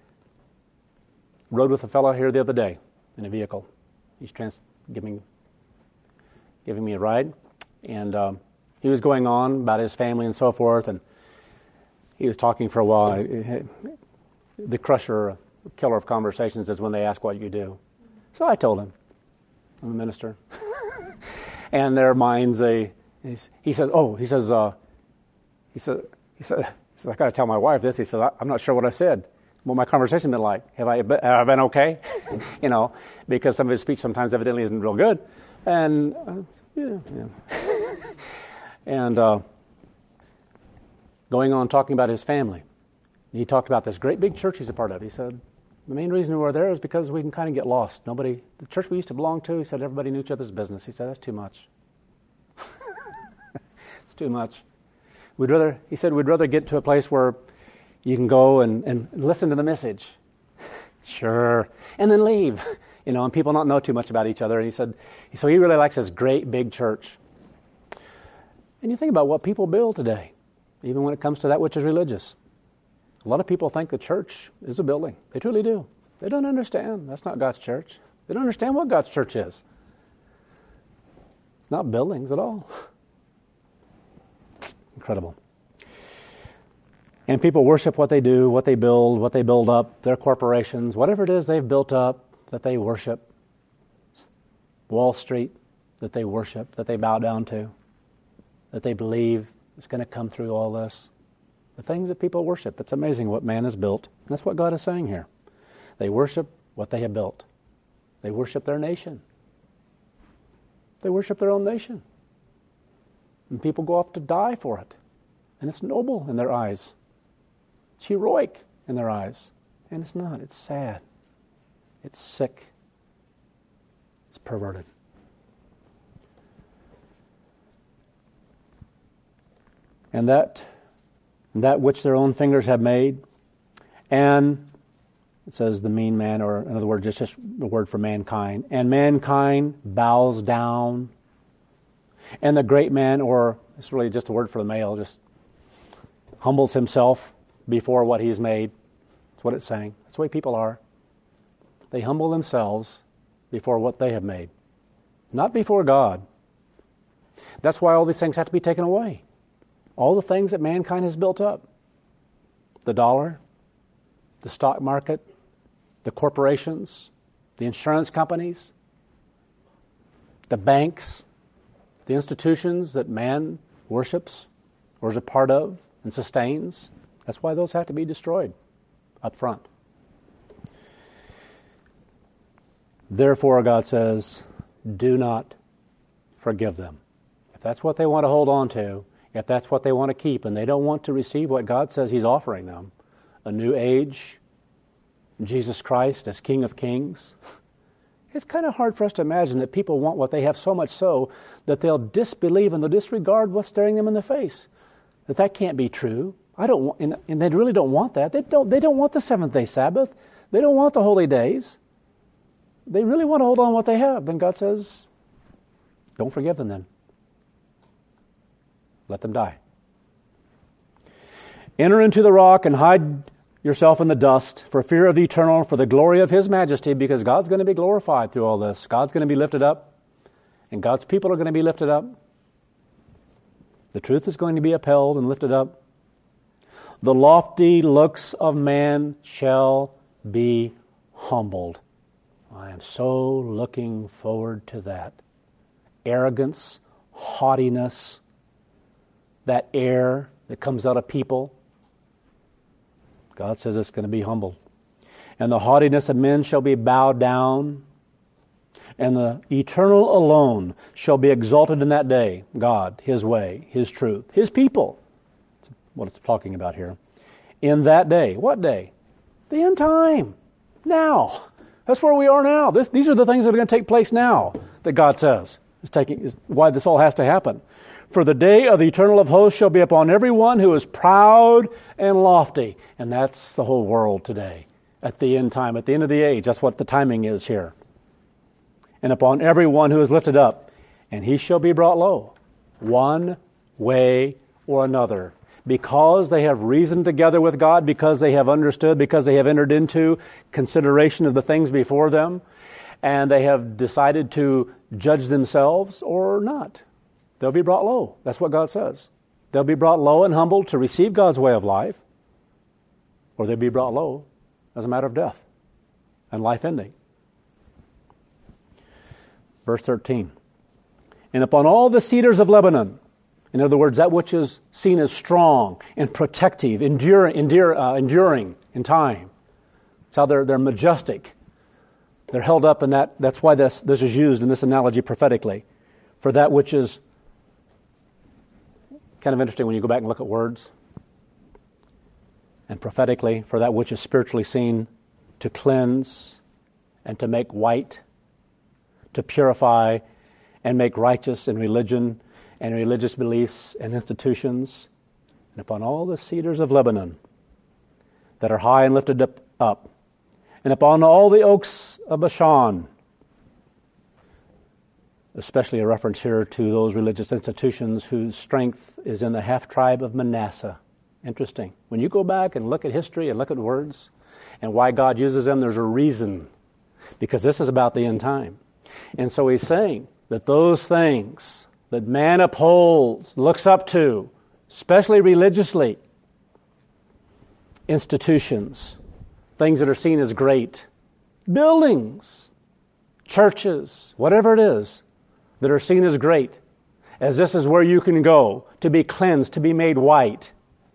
Rode with a fellow here the other day in a vehicle. He's trans giving giving me a ride, and um, he was going on about his family and so forth, and he was talking for a while. The crusher, killer of conversations is when they ask what you do. So I told him, I'm a minister, and their minds a. He says, oh, he says, uh, he said, he said. So I got to tell my wife this. He said, I'm not sure what I said. What my conversation been like? Have I been, have I been okay? you know, because some of his speech sometimes evidently isn't real good. And, uh, yeah, yeah. and uh, going on talking about his family. He talked about this great big church he's a part of. He said, the main reason we're there is because we can kind of get lost. Nobody, the church we used to belong to, he said, everybody knew each other's business. He said, that's too much. It's too much. We'd rather, he said, we'd rather get to a place where you can go and, and listen to the message. Sure. And then leave. You know, and people not know too much about each other. And he said, so he really likes this great big church. And you think about what people build today, even when it comes to that which is religious. A lot of people think the church is a building. They truly do. They don't understand. That's not God's church. They don't understand what God's church is. It's not buildings at all. Incredible. And people worship what they do, what they build, what they build up, their corporations, whatever it is they've built up that they worship. Wall Street that they worship, that they bow down to, that they believe is going to come through all this. The things that people worship. It's amazing what man has built. And that's what God is saying here. They worship what they have built. They worship their nation. They worship their own nation. And people go off to die for it. And it's noble in their eyes. It's heroic in their eyes. And it's not. It's sad. It's sick. It's perverted. And that, that which their own fingers have made, and it says the mean man, or in other words, just, just the word for mankind, and mankind bows down. And the great man, or it's really just a word for the male, just humbles himself before what he's made. That's what it's saying. That's the way people are. They humble themselves before what they have made, not before God. That's why all these things have to be taken away. All the things that mankind has built up. The dollar, the stock market, the corporations, the insurance companies, the banks, the institutions that man worships or is a part of and sustains. That's why those have to be destroyed up front. Therefore, God says, do not forgive them. If that's what they want to hold on to, if that's what they want to keep, and they don't want to receive what God says He's offering them, a new age, Jesus Christ as King of Kings, it's kind of hard for us to imagine that people want what they have so much so that they'll disbelieve and they'll disregard what's staring them in the face. That that can't be true. I don't want, and, and they really don't want that. They don't. They don't want the seventh day Sabbath. They don't want the holy days. They really want to hold on to what they have. Then God says, don't forgive them then. Let them die. Enter into the rock and hide yourself in the dust for fear of the eternal, for the glory of His majesty, because God's going to be glorified through all this. God's going to be lifted up, and God's people are going to be lifted up. The truth is going to be upheld and lifted up. The lofty looks of man shall be humbled. I am so looking forward to that. Arrogance, haughtiness, that air that comes out of people. God says it's going to be humbled. And the haughtiness of men shall be bowed down, and the eternal alone shall be exalted in that day. God, His way, His truth, His people. That's what it's talking about here. In that day. What day? The end time. Now. That's where we are now. This, these are the things that are going to take place now, that God says is taking is why this all has to happen. For the day of the eternal of hosts shall be upon every one who is proud and lofty. And that's the whole world today. At the end time, at the end of the age. That's what the timing is here. And upon every one who is lifted up, and he shall be brought low, one way or another. Because they have reasoned together with God, because they have understood, because they have entered into consideration of the things before them, and they have decided to judge themselves or not. They'll be brought low. That's what God says. They'll be brought low and humbled to receive God's way of life, or they'll be brought low as a matter of death and life ending. Verse thirteen. And upon all the cedars of Lebanon, in other words, that which is seen as strong and protective, endure, endure, uh, enduring in time. That's how they're, they're majestic. They're held up in that. That's why this, this is used in this analogy prophetically. For that which is kind of interesting when you go back and look at words. And prophetically, for that which is spiritually seen, to cleanse and to make white, to purify and make righteous in religion and religious beliefs and institutions, and upon all the cedars of Lebanon that are high and lifted up, up, and upon all the oaks of Bashan, especially a reference here to those religious institutions whose strength is in the half-tribe of Manasseh. Interesting. When you go back and look at history and look at words and why God uses them, there's a reason, because this is about the end time. And so he's saying that those things that man upholds, looks up to, especially religiously, institutions, things that are seen as great, buildings, churches, whatever it is, that are seen as great, as this is where you can go to be cleansed, to be made white,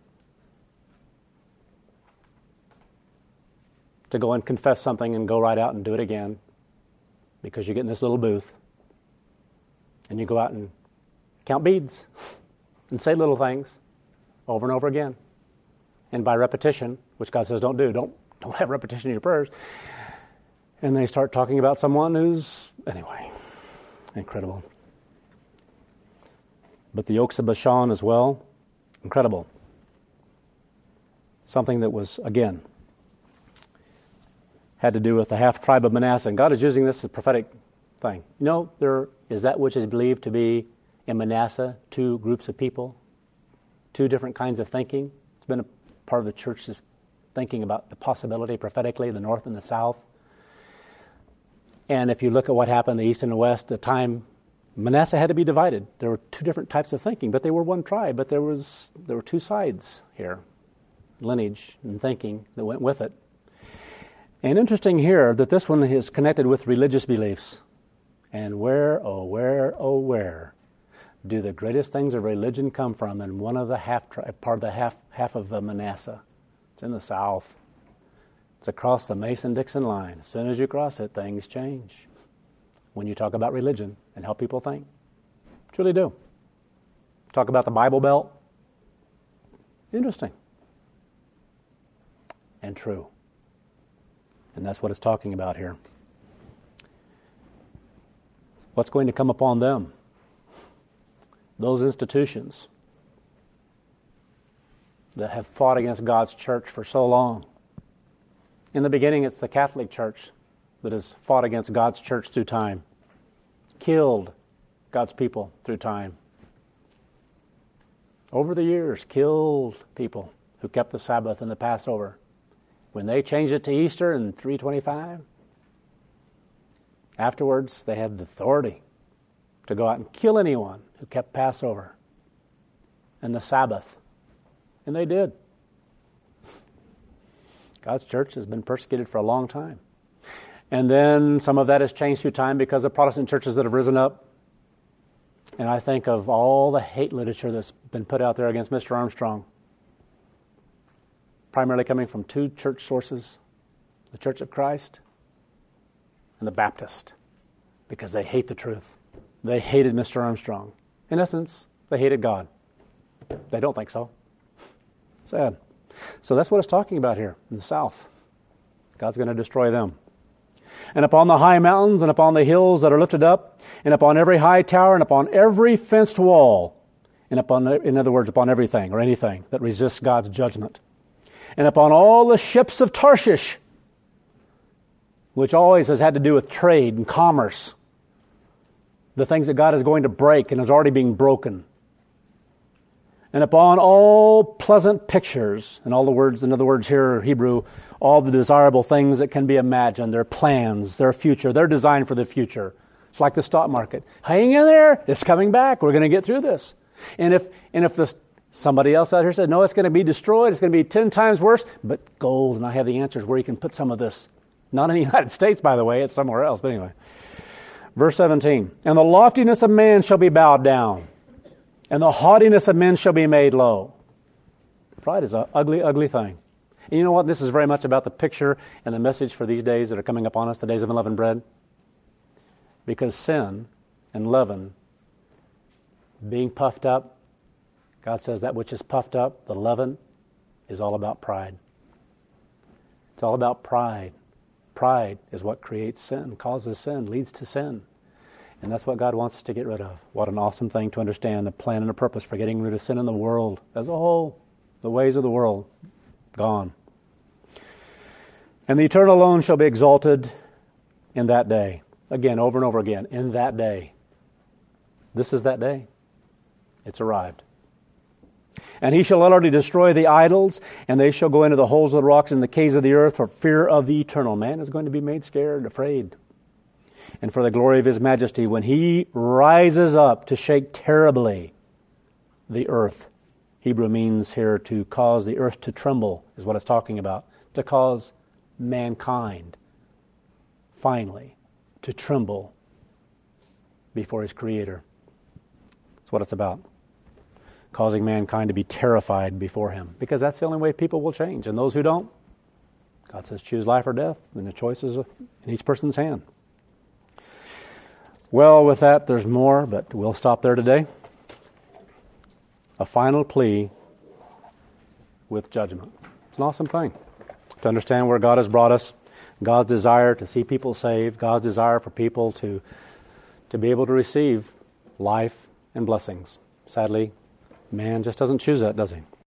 to go and confess something and go right out and do it again, because you get in this little booth, and you go out and count beads and say little things over and over again. And by repetition, which God says don't do, don't, don't have repetition in your prayers, and they start talking about someone who's, anyway, incredible. But the oaks of Bashan as well, incredible. Something that was, again, had to do with the half-tribe of Manasseh. And God is using this as a prophetic thing. You know, there is that which is believed to be in Manasseh, two groups of people, two different kinds of thinking. It's been a part of the church's thinking about the possibility prophetically, the north and the south. And if you look at what happened, the east and the west, the time Manasseh had to be divided. There were two different types of thinking, but they were one tribe, but there was there were two sides here, lineage and thinking that went with it. And interesting here that this one is connected with religious beliefs. And where, oh where, oh where do the greatest things of religion come from? And one of the half tri- part of the half half of the Manasseh. It's in the south. It's across the Mason-Dixon line. As soon as you cross it, things change. When you talk about religion and how people think, truly do. Talk about the Bible Belt. Interesting. And true. And that's what it's talking about here. What's going to come upon them? Those institutions that have fought against God's church for so long. In the beginning, it's the Catholic Church that has fought against God's church through time, killed God's people through time. Over the years, killed people who kept the Sabbath and the Passover When they changed it to Easter in three twenty-five, afterwards they had the authority to go out and kill anyone who kept Passover and the Sabbath. And they did. God's church has been persecuted for a long time. And then some of that has changed through time because of Protestant churches that have risen up. And I think of all the hate literature that's been put out there against Mister Armstrong, primarily coming from two church sources, the Church of Christ and the Baptist, because they hate the truth. They hated Mister Armstrong. In essence, they hated God. They don't think so. Sad. So that's what it's talking about here in the south. God's going to destroy them. And upon the high mountains and upon the hills that are lifted up, and upon every high tower and upon every fenced wall, and upon, in other words, upon everything or anything that resists God's judgment, and upon all the ships of Tarshish, which always has had to do with trade and commerce, the things that God is going to break and is already being broken, and upon all pleasant pictures, and all the words, in other words here, Hebrew, all the desirable things that can be imagined, their plans, their future, their design for the future. It's like the stock market. Hang in there, it's coming back, we're going to get through this. And if and if this, somebody else out here said, no, it's going to be destroyed, it's going to be ten times worse, but gold, and I have the answers where you can put some of this. Not in the United States, by the way, it's somewhere else, but anyway. Verse seventeen, and the loftiness of man shall be bowed down, and the haughtiness of men shall be made low. Pride is an ugly, ugly thing. And you know what? This is very much about the picture and the message for these days that are coming upon us, the days of unleavened bread. Because sin and leaven, being puffed up, God says that which is puffed up, the leaven, is all about pride. It's all about pride. Pride is what creates sin, causes sin, leads to sin. And that's what God wants us to get rid of. What an awesome thing to understand, a plan and a purpose for getting rid of sin in the world as a whole. The ways of the world, gone. And the eternal alone shall be exalted in that day. Again, over and over again, in that day. This is that day. It's arrived. And he shall utterly destroy the idols, and they shall go into the holes of the rocks and the caves of the earth for fear of the eternal. Man is going to be made scared, afraid. And for the glory of his majesty, when he rises up to shake terribly the earth. Hebrew means here to cause the earth to tremble, is what it's talking about. To cause mankind, finally, to tremble before his Creator. That's what it's about. Causing mankind to be terrified before him. Because that's the only way people will change. And those who don't, God says choose life or death, and the choice is in each person's hand. Well, with that, there's more, but we'll stop there today. A final plea with judgment. It's an awesome thing to understand where God has brought us, God's desire to see people saved, God's desire for people to, to be able to receive life and blessings. Sadly, man just doesn't choose that, does he?